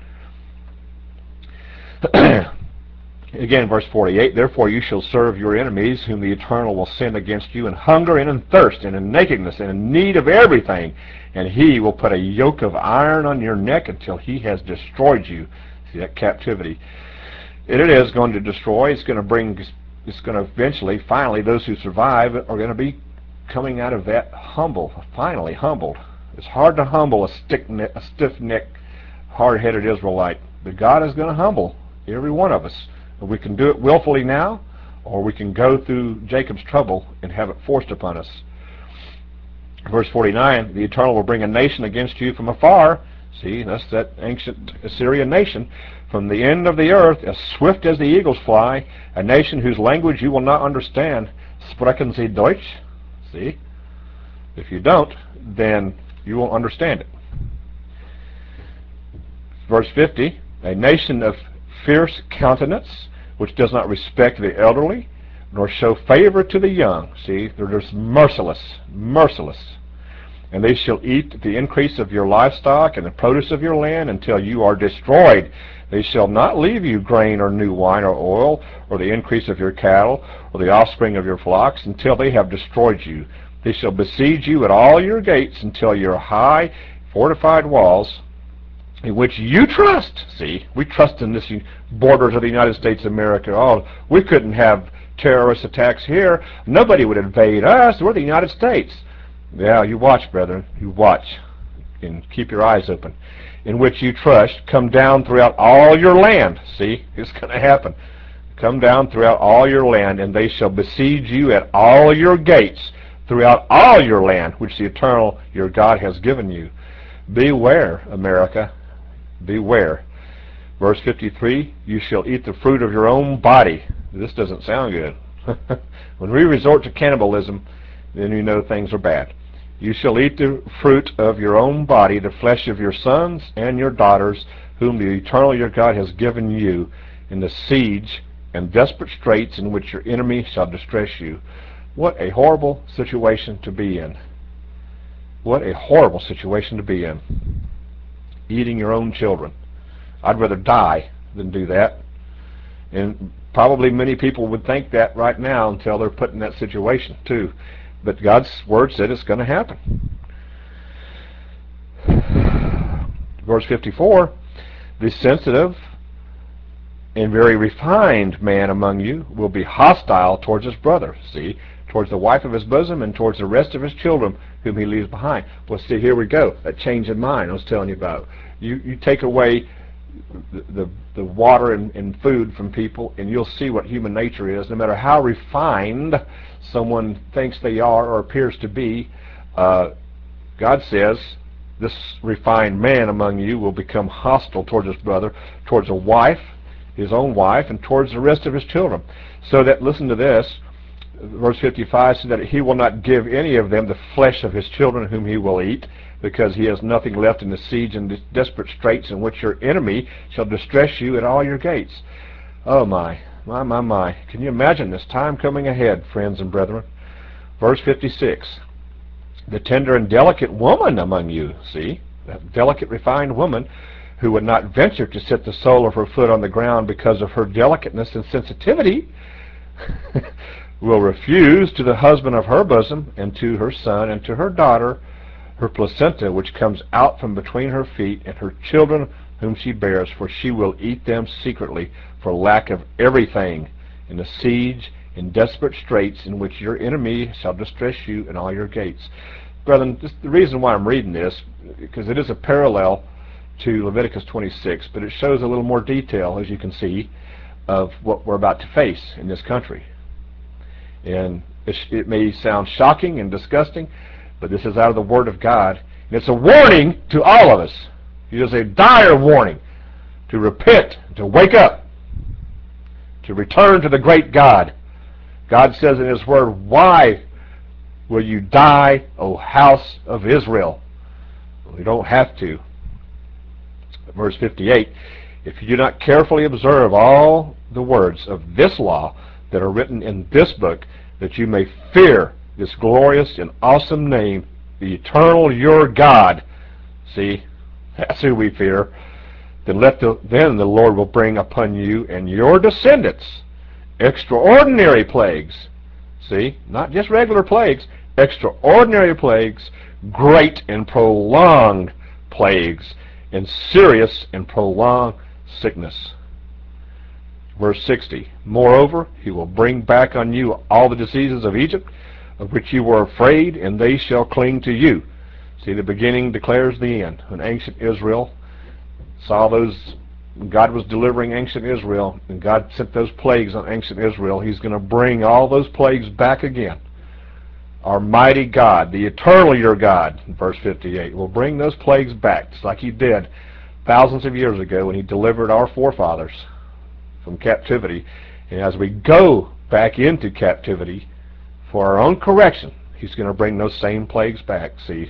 Again, verse forty-eight, therefore you shall serve your enemies, whom the Eternal will send against you in hunger and in thirst and in nakedness and in need of everything, and he will put a yoke of iron on your neck until he has destroyed you. See that captivity. And it is going to destroy. It's going to bring, it's going to eventually, finally, those who survive are going to be coming out of that humble, finally humbled. It's hard to humble a, stick a stiff-necked, hard-headed Israelite, but God is going to humble every one of us. We can do it willfully now, or we can go through Jacob's trouble and have it forced upon us. Verse forty-nine, the Eternal will bring a nation against you from afar. See, that's that ancient Assyrian nation. From the end of the earth, as swift as the eagles fly, a nation whose language you will not understand. Sprechen Sie Deutsch? See? If you don't, then you won't understand it. Verse fifty, a nation of fierce countenance, which does not respect the elderly, nor show favor to the young. See, they're just merciless, merciless. And they shall eat the increase of your livestock and the produce of your land until you are destroyed. They shall not leave you grain or new wine or oil, or the increase of your cattle, or the offspring of your flocks, until they have destroyed you. They shall besiege you at all your gates until your high fortified walls, in which you trust. See, we trust in this borders of the United States of America. Oh, we couldn't have terrorist attacks here. Nobody would invade us. We're the United States. Yeah, you watch, brethren. You watch. And keep your eyes open. In which you trust, come down throughout all your land. See, it's going to happen. Come down throughout all your land, and they shall besiege you at all your gates throughout all your land, which the Eternal your God has given you. Beware, America. Beware. Verse fifty-three, you shall eat the fruit of your own body. This doesn't sound good. When we resort to cannibalism, then you know things are bad. You shall eat the fruit of your own body, the flesh of your sons and your daughters, whom the Eternal your God has given you, in the siege and desperate straits in which your enemy shall distress you. What a horrible situation to be in. What a horrible situation to be in. Eating your own children. I'd rather die than do that. And probably many people would think that right now until they're put in that situation too. But God's word said it's going to happen. Verse fifty-four, the sensitive and very refined man among you will be hostile towards his brother. See, towards the wife of his bosom and towards the rest of his children whom he leaves behind. Well, see, here we go. That change of mind I was telling you about. You, you take away the, the, the water and, and food from people, and you'll see what human nature is. No matter how refined someone thinks they are or appears to be, uh, God says, this refined man among you will become hostile towards his brother, towards a wife, his own wife, and towards the rest of his children. So that, listen to this, verse fifty-five, so that he will not give any of them the flesh of his children whom he will eat, because he has nothing left in the siege and the desperate straits in which your enemy shall distress you at all your gates. Oh my, my, my, my. Can you imagine this time coming ahead, friends and brethren? Verse fifty-six, the tender and delicate woman among you, see, that delicate, refined woman, who would not venture to set the sole of her foot on the ground because of her delicateness and sensitivity, will refuse to the husband of her bosom, and to her son, and to her daughter, her placenta which comes out from between her feet, and her children whom she bears, for she will eat them secretly for lack of everything, in the siege, in desperate straits, in which your enemy shall distress you in all your gates. Brethren, this, the reason why I'm reading this, because it is a parallel to Leviticus twenty-six, but it shows a little more detail, as you can see, of what we're about to face in this country. And it, it may sound shocking and disgusting, but this is out of the Word of God, and it's a warning to all of us. It is a dire warning to repent, to wake up, to return to the great God. God says in His Word, "Why will you die, O house of Israel?" We don't have to. Verse fifty-eight, "If you do not carefully observe all the words of this law that are written in this book, that you may fear this glorious and awesome name, the eternal your God." See, that's who we fear. Then let the then the Lord will bring upon you and your descendants extraordinary plagues. See, not just regular plagues, extraordinary plagues, great and prolonged plagues, and serious and prolonged sickness. Verse sixty, "Moreover, He will bring back on you all the diseases of Egypt, of which you were afraid, and they shall cling to you." See, the beginning declares the end. When ancient Israel saw those, God was delivering ancient Israel, and God sent those plagues on ancient Israel, He's going to bring all those plagues back again. Our mighty God, the eternal your God, in verse fifty-eight, will bring those plagues back, just like He did thousands of years ago when He delivered our forefathers from captivity. And as we go back into captivity for our own correction, He's going to bring those same plagues back. See,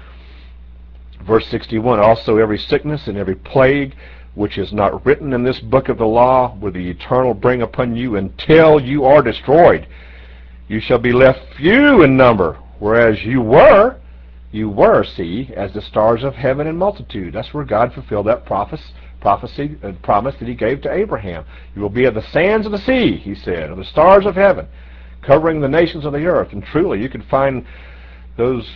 verse sixty-one, "Also every sickness and every plague which is not written in this book of the law will the Eternal bring upon you until you are destroyed. You shall be left few in number, whereas you were, you were, see, as the stars of heaven in multitude." That's where God fulfilled that prophecy, prophecy, uh, promise that He gave to Abraham. "You will be of the sands of the sea," He said, "of the stars of heaven, covering the nations of the earth." And truly, you could find those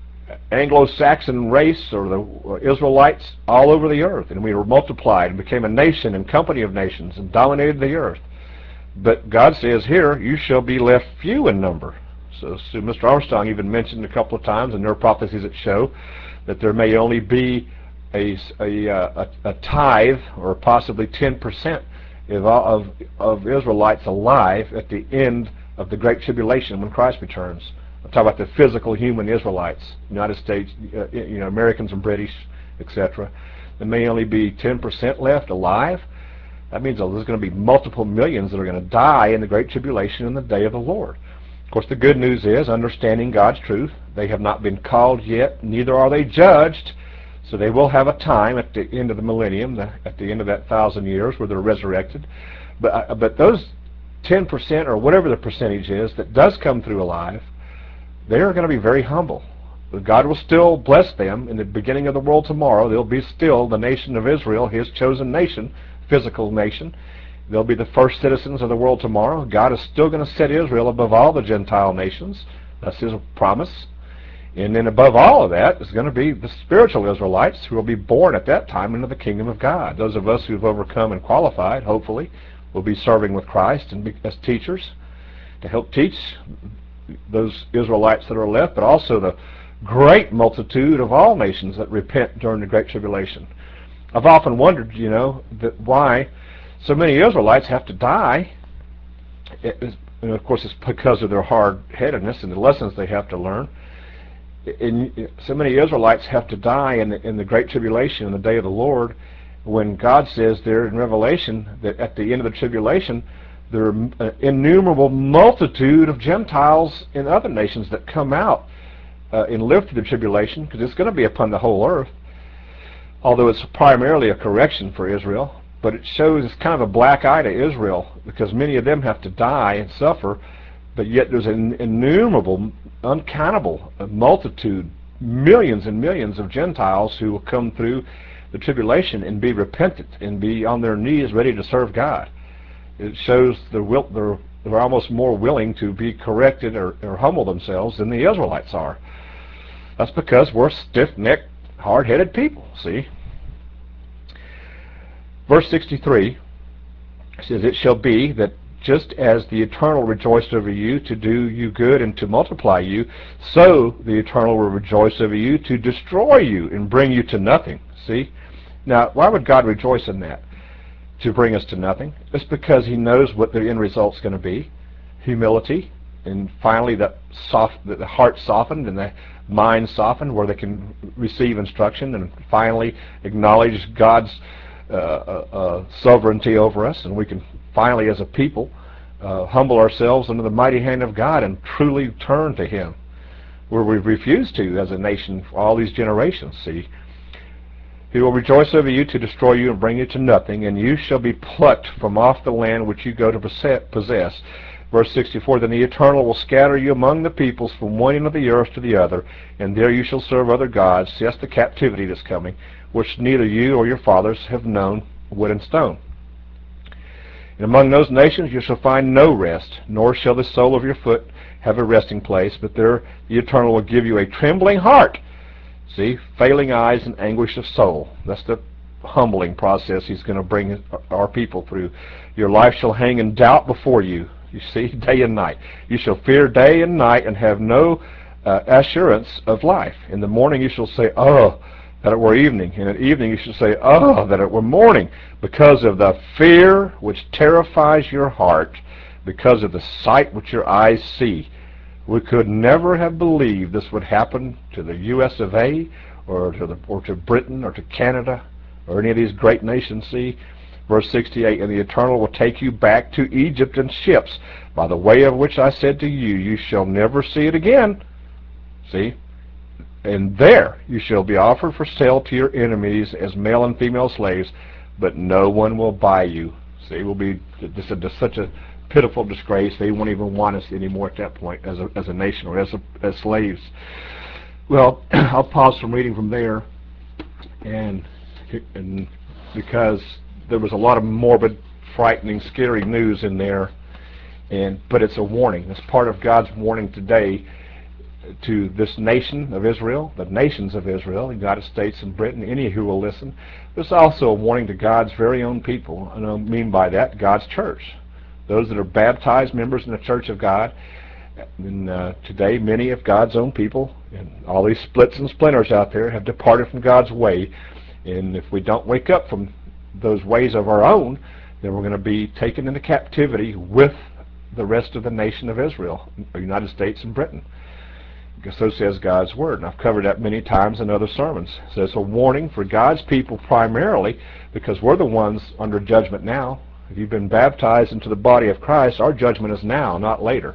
Anglo-Saxon race or the Israelites all over the earth, and we were multiplied and became a nation and company of nations and dominated the earth. But God says here, "You shall be left few in number." So, so Mister Armstrong even mentioned a couple of times, and there are prophecies that show that there may only be a, a, a, a tithe or possibly ten percent of, of, of Israelites alive at the end of the Great Tribulation when Christ returns. I'm talking about the physical human Israelites, United States, uh, you know, Americans and British, et cetera. There may only be ten percent left alive. That means there's going to be multiple millions that are going to die in the Great Tribulation in the day of the Lord. Of course, the good news is, understanding God's truth, they have not been called yet, neither are they judged, so they will have a time at the end of the millennium, the, at the end of that thousand years, where they're resurrected. But, uh, but those ten percent, or whatever the percentage is, that does come through alive, they are going to be very humble. But God will still bless them in the beginning of the world tomorrow. They'll be still the nation of Israel, His chosen nation, physical nation. They'll be the first citizens of the world tomorrow. God is still going to set Israel above all the Gentile nations. That's His promise. And then above all of that is going to be the spiritual Israelites who will be born at that time into the kingdom of God. Those of us who've overcome and qualified, hopefully, will be serving with Christ and be, as teachers to help teach those Israelites that are left, but also the great multitude of all nations that repent during the Great Tribulation. I've often wondered, you know, that why so many Israelites have to die. It is, and of course, it's because of their hard-headedness and the lessons they have to learn. And so many Israelites have to die in the, in the Great Tribulation, in the day of the Lord, when God says there in Revelation that at the end of the tribulation, there are an innumerable multitude of Gentiles in other nations that come out uh, and live through the tribulation, because it's going to be upon the whole earth, although it's primarily a correction for Israel. But it shows it's kind of a black eye to Israel, because many of them have to die and suffer, but yet there's an innumerable, uncountable multitude, millions and millions of Gentiles who will come through the tribulation and be repentant and be on their knees ready to serve God. It shows they're, will, they're, they're almost more willing to be corrected or, or humble themselves than the Israelites are. That's because we're stiff-necked, hard-headed people, see? Verse sixty-three says, "It shall be that just as the Eternal rejoiced over you to do you good and to multiply you, so the Eternal will rejoice over you to destroy you and bring you to nothing." See? Now, why would God rejoice in that? To bring us to nothing? It's because he knows what the end result's going to be. Humility, and finally the, soft, the heart softened and the mind softened where they can receive instruction, and finally acknowledge God's uh, uh, uh, sovereignty over us, and we can finally as a people uh, humble ourselves under the mighty hand of God and truly turn to him, where we've refused to as a nation for all these generations. See? "He will rejoice over you to destroy you and bring you to nothing, and you shall be plucked from off the land which you go to possess." Verse sixty-four, "Then the Eternal will scatter you among the peoples from one end of the earth to the other, and there you shall serve other gods." See, that's the captivity that's coming, which neither you or your fathers have known, wood and stone. "And among those nations you shall find no rest, nor shall the sole of your foot have a resting place, but there the Eternal will give you a trembling heart." See, failing eyes and anguish of soul. That's the humbling process he's going to bring our people through. "Your life shall hang in doubt before you." You see, day and night. "You shall fear day and night and have no uh, assurance of life. In the morning you shall say, oh, that it were evening. And at evening you shall say, oh, that it were morning, because of the fear which terrifies your heart, because of the sight which your eyes see." We could never have believed this would happen to the U S of A, or to the, or to Britain, or to Canada, or any of these great nations. See, verse sixty-eight, "And the Eternal will take you back to Egypt in ships, by the way of which I said to you, you shall never see it again." See, "And there you shall be offered for sale to your enemies as male and female slaves, but no one will buy you." See, we'll be this is such a pitiful disgrace. They won't even want us anymore at that point as a, as a nation, or as, a, as slaves. Well, I'll pause from reading from there, and, and because there was a lot of morbid, frightening, scary news in there, and but it's a warning. It's part of God's warning today to this nation of Israel, the nations of Israel, the United States and Britain, any who will listen. There's also a warning to God's very own people, and I mean by that God's church. Those that are baptized members in the church of God. And uh, today many of God's own people, and all these splits and splinters out there, have departed from God's way. And if we don't wake up from those ways of our own, then we're going to be taken into captivity with the rest of the nation of Israel, the United States and Britain. Because so says God's Word. And I've covered that many times in other sermons. So it's a warning for God's people primarily, because we're the ones under judgment now. If you've been baptized into the body of Christ, our judgment is now, not later.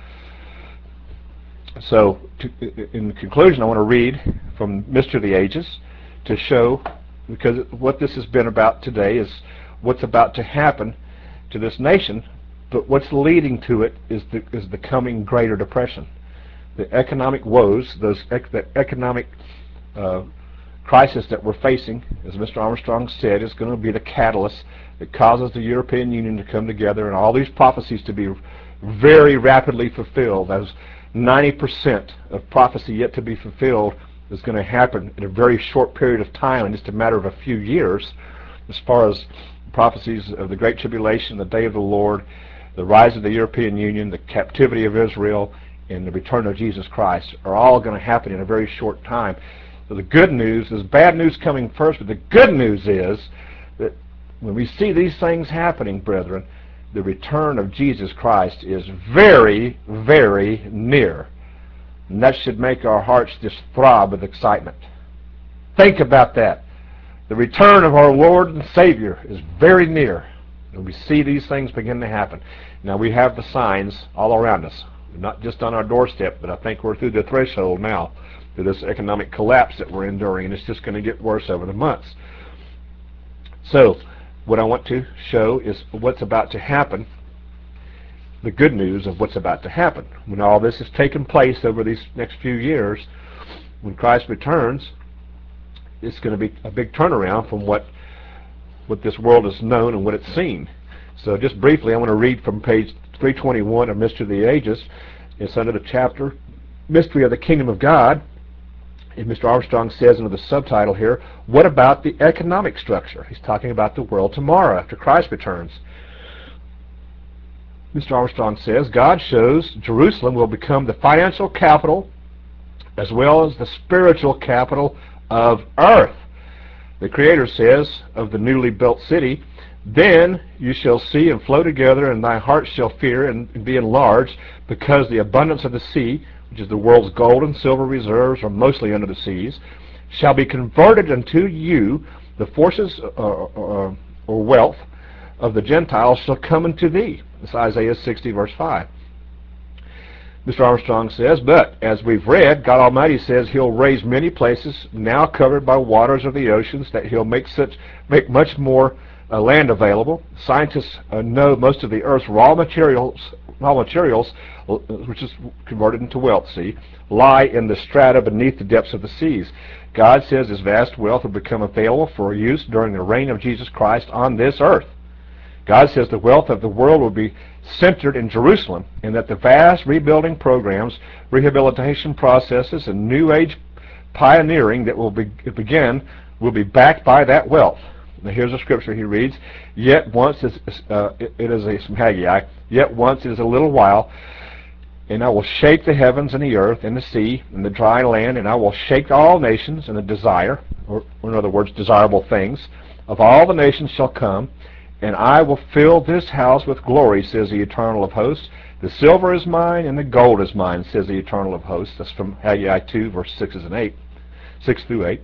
So, to, in conclusion, I want to read from Mystery of the Ages to show, because what this has been about today is what's about to happen to this nation, but what's leading to it is the, is the coming Greater Depression. The economic woes, those ec that economic uh, crisis that we're facing, as Mister Armstrong said, is going to be the catalyst that causes the European Union to come together and all these prophecies to be very rapidly fulfilled. As ninety percent of prophecy yet to be fulfilled is going to happen in a very short period of time, in just a matter of a few years, as far as prophecies of the Great Tribulation, the Day of the Lord, the rise of the European Union, the captivity of Israel, and the return of Jesus Christ are all going to happen in a very short time. So the good news is, bad news coming first, but the good news is that when we see these things happening, brethren, the return of Jesus Christ is very, very near. And that should make our hearts just throb with excitement. Think about that. The return of our Lord and Savior is very near. And we see these things begin to happen. Now we have the signs all around us. Not just on our doorstep, but I think we're through the threshold now to this economic collapse that we're enduring, and it's just going to get worse over the months. So, what I want to show is what's about to happen, the good news of what's about to happen. When all this has taken place over these next few years, when Christ returns, it's going to be a big turnaround from what what this world has known and what it's seen. So just briefly, I want to read from page three twenty-one of Mystery of the Ages. It said, "It will take place over these next few years. When Christ returns, it's going to be a big turnaround from what what this world has known and what it's seen. So just briefly, I want to read from page three twenty-one of Mystery of the Ages. It's under the chapter Mystery of the Kingdom of God. And Mister Armstrong says under the subtitle here, what about the economic structure? He's talking about the world tomorrow after Christ returns. Mister Armstrong says, God shows Jerusalem will become the financial capital as well as the spiritual capital of earth. The Creator says of the newly built city, then you shall see and flow together, and thy heart shall fear and be enlarged, because the abundance of the sea, which is the world's gold and silver reserves, are mostly under the seas, shall be converted unto you. The forces uh, uh, or wealth of the Gentiles shall come unto thee. It's Isaiah sixty, verse five. Mister Armstrong says, but as we've read, God Almighty says He'll raise many places now covered by waters of the oceans, that He'll make such make much more uh, land available. Scientists uh, know most of the Earth's raw materials, raw materials, uh, which is converted into wealth, see, lie in the strata beneath the depths of the seas. God says His vast wealth will become available for use during the reign of Jesus Christ on this earth. God says the wealth of the world will be centered in Jerusalem, and that the vast rebuilding programs, rehabilitation processes, and New Age pioneering that will be, begin will be backed by that wealth. Now here's a scripture he reads, yet once is, uh, it, it is a, from Haggai, yet once is a little while, and I will shake the heavens and the earth and the sea and the dry land, and I will shake all nations, and the desire, or, or in other words, desirable things, of all the nations shall come, and I will fill this house with glory, says the Eternal of hosts. The silver is mine, and the gold is mine, says the Eternal of hosts. That's from Haggai two, verse six and eight, six through eight.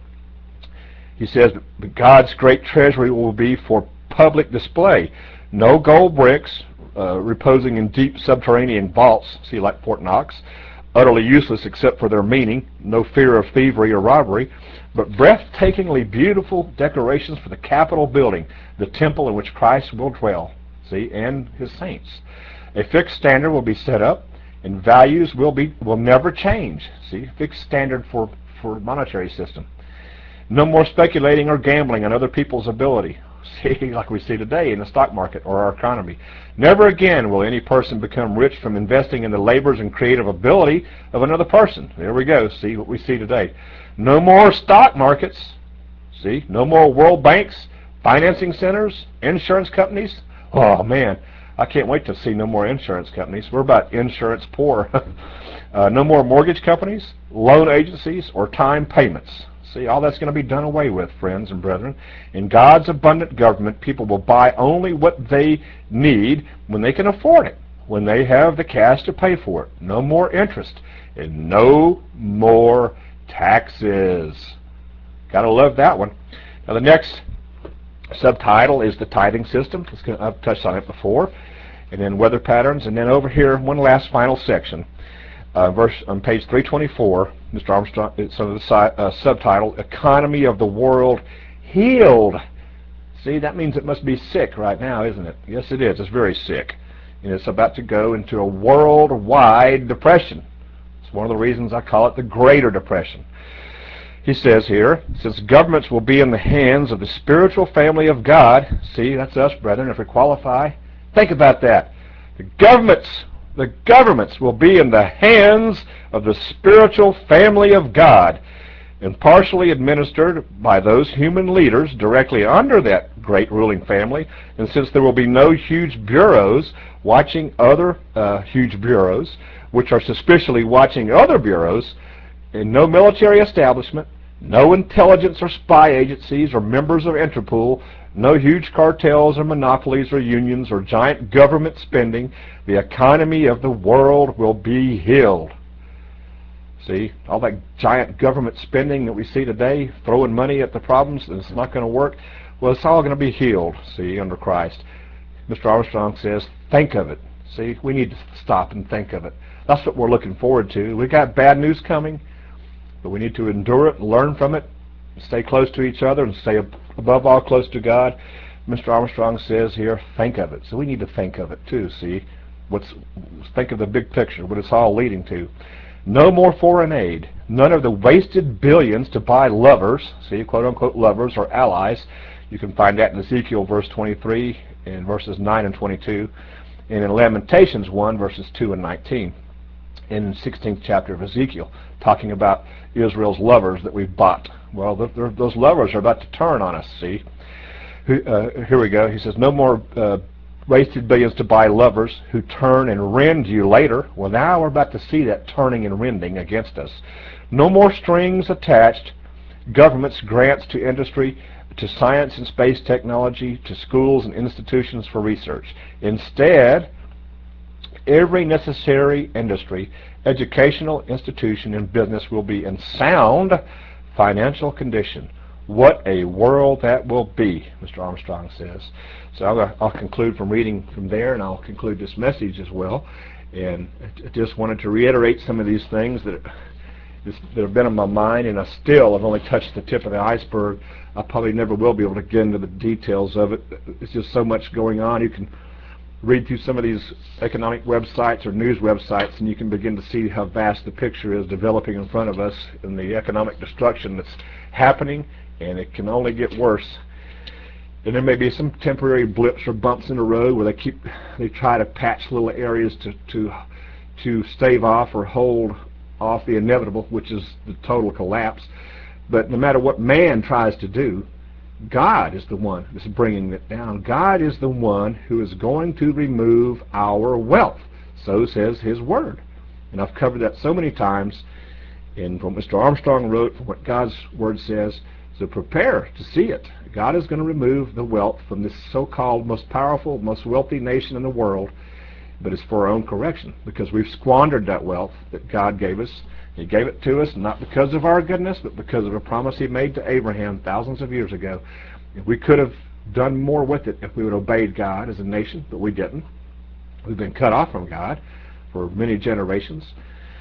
He says, God's great treasury will be for public display. No gold bricks uh, reposing in deep subterranean vaults, see, like Fort Knox, utterly useless except for their meaning, no fear of thievery or robbery, but breathtakingly beautiful decorations for the Capitol building, the temple in which Christ will dwell, see, and His saints. A fixed standard will be set up, and values will be will never change. See, fixed standard for for monetary system. No more speculating or gambling on other people's ability. See, like we see today in the stock market or our economy. Never again will any person become rich from investing in the labors and creative ability of another person. There we go. See what we see today. No more stock markets. See, no more world banks, financing centers, insurance companies. Oh man, I can't wait to see no more insurance companies. We're about insurance poor. uh, no more mortgage companies, loan agencies, or time payments. See, all that's going to be done away with, friends and brethren. In God's abundant government, people will buy only what they need when they can afford it, when they have the cash to pay for it. No more interest, and no more taxes. Gotta love that one. Now the next subtitle is the tithing system. I've touched on it before. And then weather patterns. And then over here, one last final section. Uh, verse on page three twenty-four, Mister Armstrong, it's under the uh, subtitle, Economy of the World Healed. See, that means it must be sick right now, isn't it? Yes, it is. It's very sick. And it's about to go into a worldwide depression. It's one of the reasons I call it the Greater Depression. He says here, since governments will be in the hands of the spiritual family of God, see, that's us, brethren, if we qualify. Think about that. The governments, the governments will be in the hands of the spiritual family of God, and partially administered by those human leaders directly under that great ruling family. And since there will be no huge bureaus watching other uh, huge bureaus, which are suspiciously watching other bureaus, and no military establishment, no intelligence or spy agencies or members of Interpol, no huge cartels or monopolies or unions or giant government spending, the economy of the world will be healed. See, all that giant government spending that we see today, throwing money at the problems, and it's not going to work, well, it's all going to be healed, see, under Christ. Mister Armstrong says, think of it. See, we need to stop and think of it. That's what we're looking forward to. We've got bad news coming, but we need to endure it and learn from it, stay close to each other, and stay above all close to God. Mister Armstrong says here, think of it. So we need to think of it too, see? What's, think of the big picture, what it's all leading to. No more foreign aid. None of the wasted billions to buy lovers, see, quote-unquote lovers or allies. You can find that in Ezekiel verse twenty-three and verses nine and twenty-two, and in Lamentations one verses two and nineteen. in the sixteenth chapter of Ezekiel, talking about Israel's lovers that we've bought. Well, th th those lovers are about to turn on us, see? Uh, here we go. He says, no more uh, wasted billions to buy lovers who turn and rend you later. Well, now we're about to see that turning and rending against us. No more strings attached, government's grants to industry, to science and space technology, to schools and institutions for research. Instead, every necessary industry, educational institution, and business will be in sound financial condition. What a world that will be, Mister Armstrong says. So I'll, I'll conclude from reading from there, and I'll conclude this message as well. And I just wanted to reiterate some of these things that, that have been on my mind, and I still have only touched the tip of the iceberg. I probably never will be able to get into the details of it. It's just so much going on. You can read through some of these economic websites or news websites, and you can begin to see how vast the picture is developing in front of us and the economic destruction that's happening, and it can only get worse. And there may be some temporary blips or bumps in the road where they keep they try to patch little areas to to to stave off or hold off the inevitable, which is the total collapse. But no matter what man tries to do, God is the one that's bringing it down. God is the one who is going to remove our wealth. So says His Word. And I've covered that so many times in what Mister Armstrong wrote, from what God's Word says. So prepare to see it. God is going to remove the wealth from this so-called most powerful, most wealthy nation in the world, but it's for our own correction, because we've squandered that wealth that God gave us. He gave it to us not because of our goodness, but because of a promise He made to Abraham thousands of years ago. If we could have done more with it if we would have obeyed God as a nation, but we didn't. We've been cut off from God for many generations.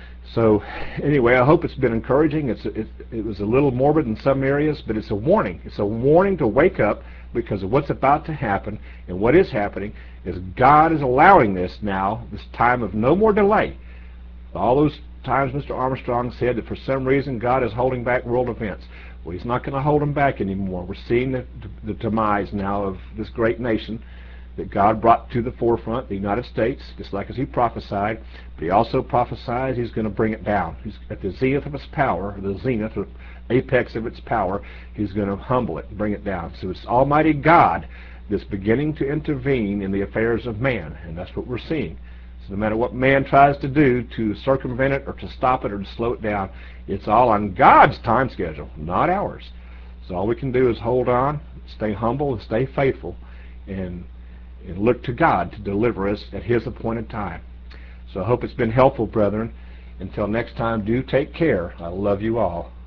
So anyway, I hope it's been encouraging. It's it, it was a little morbid in some areas, but it's a warning. It's a warning to wake up because of what's about to happen. And what is happening is God is allowing this now, this time of no more delay. All those times Mister Armstrong said that for some reason God is holding back world events. Well, He's not going to hold them back anymore. We're seeing the, the demise now of this great nation that God brought to the forefront, the United States, just like as He prophesied. But He also prophesied He's going to bring it down. He's at the zenith of its power, the zenith, or apex of its power. He's going to humble it and bring it down. So it's Almighty God that's beginning to intervene in the affairs of man, and that's what we're seeing. So no matter what man tries to do to circumvent it or to stop it or to slow it down, it's all on God's time schedule, not ours. So all we can do is hold on, stay humble, and stay faithful, and and look to God to deliver us at His appointed time. So I hope it's been helpful, brethren. Until next time, do take care. I love you all.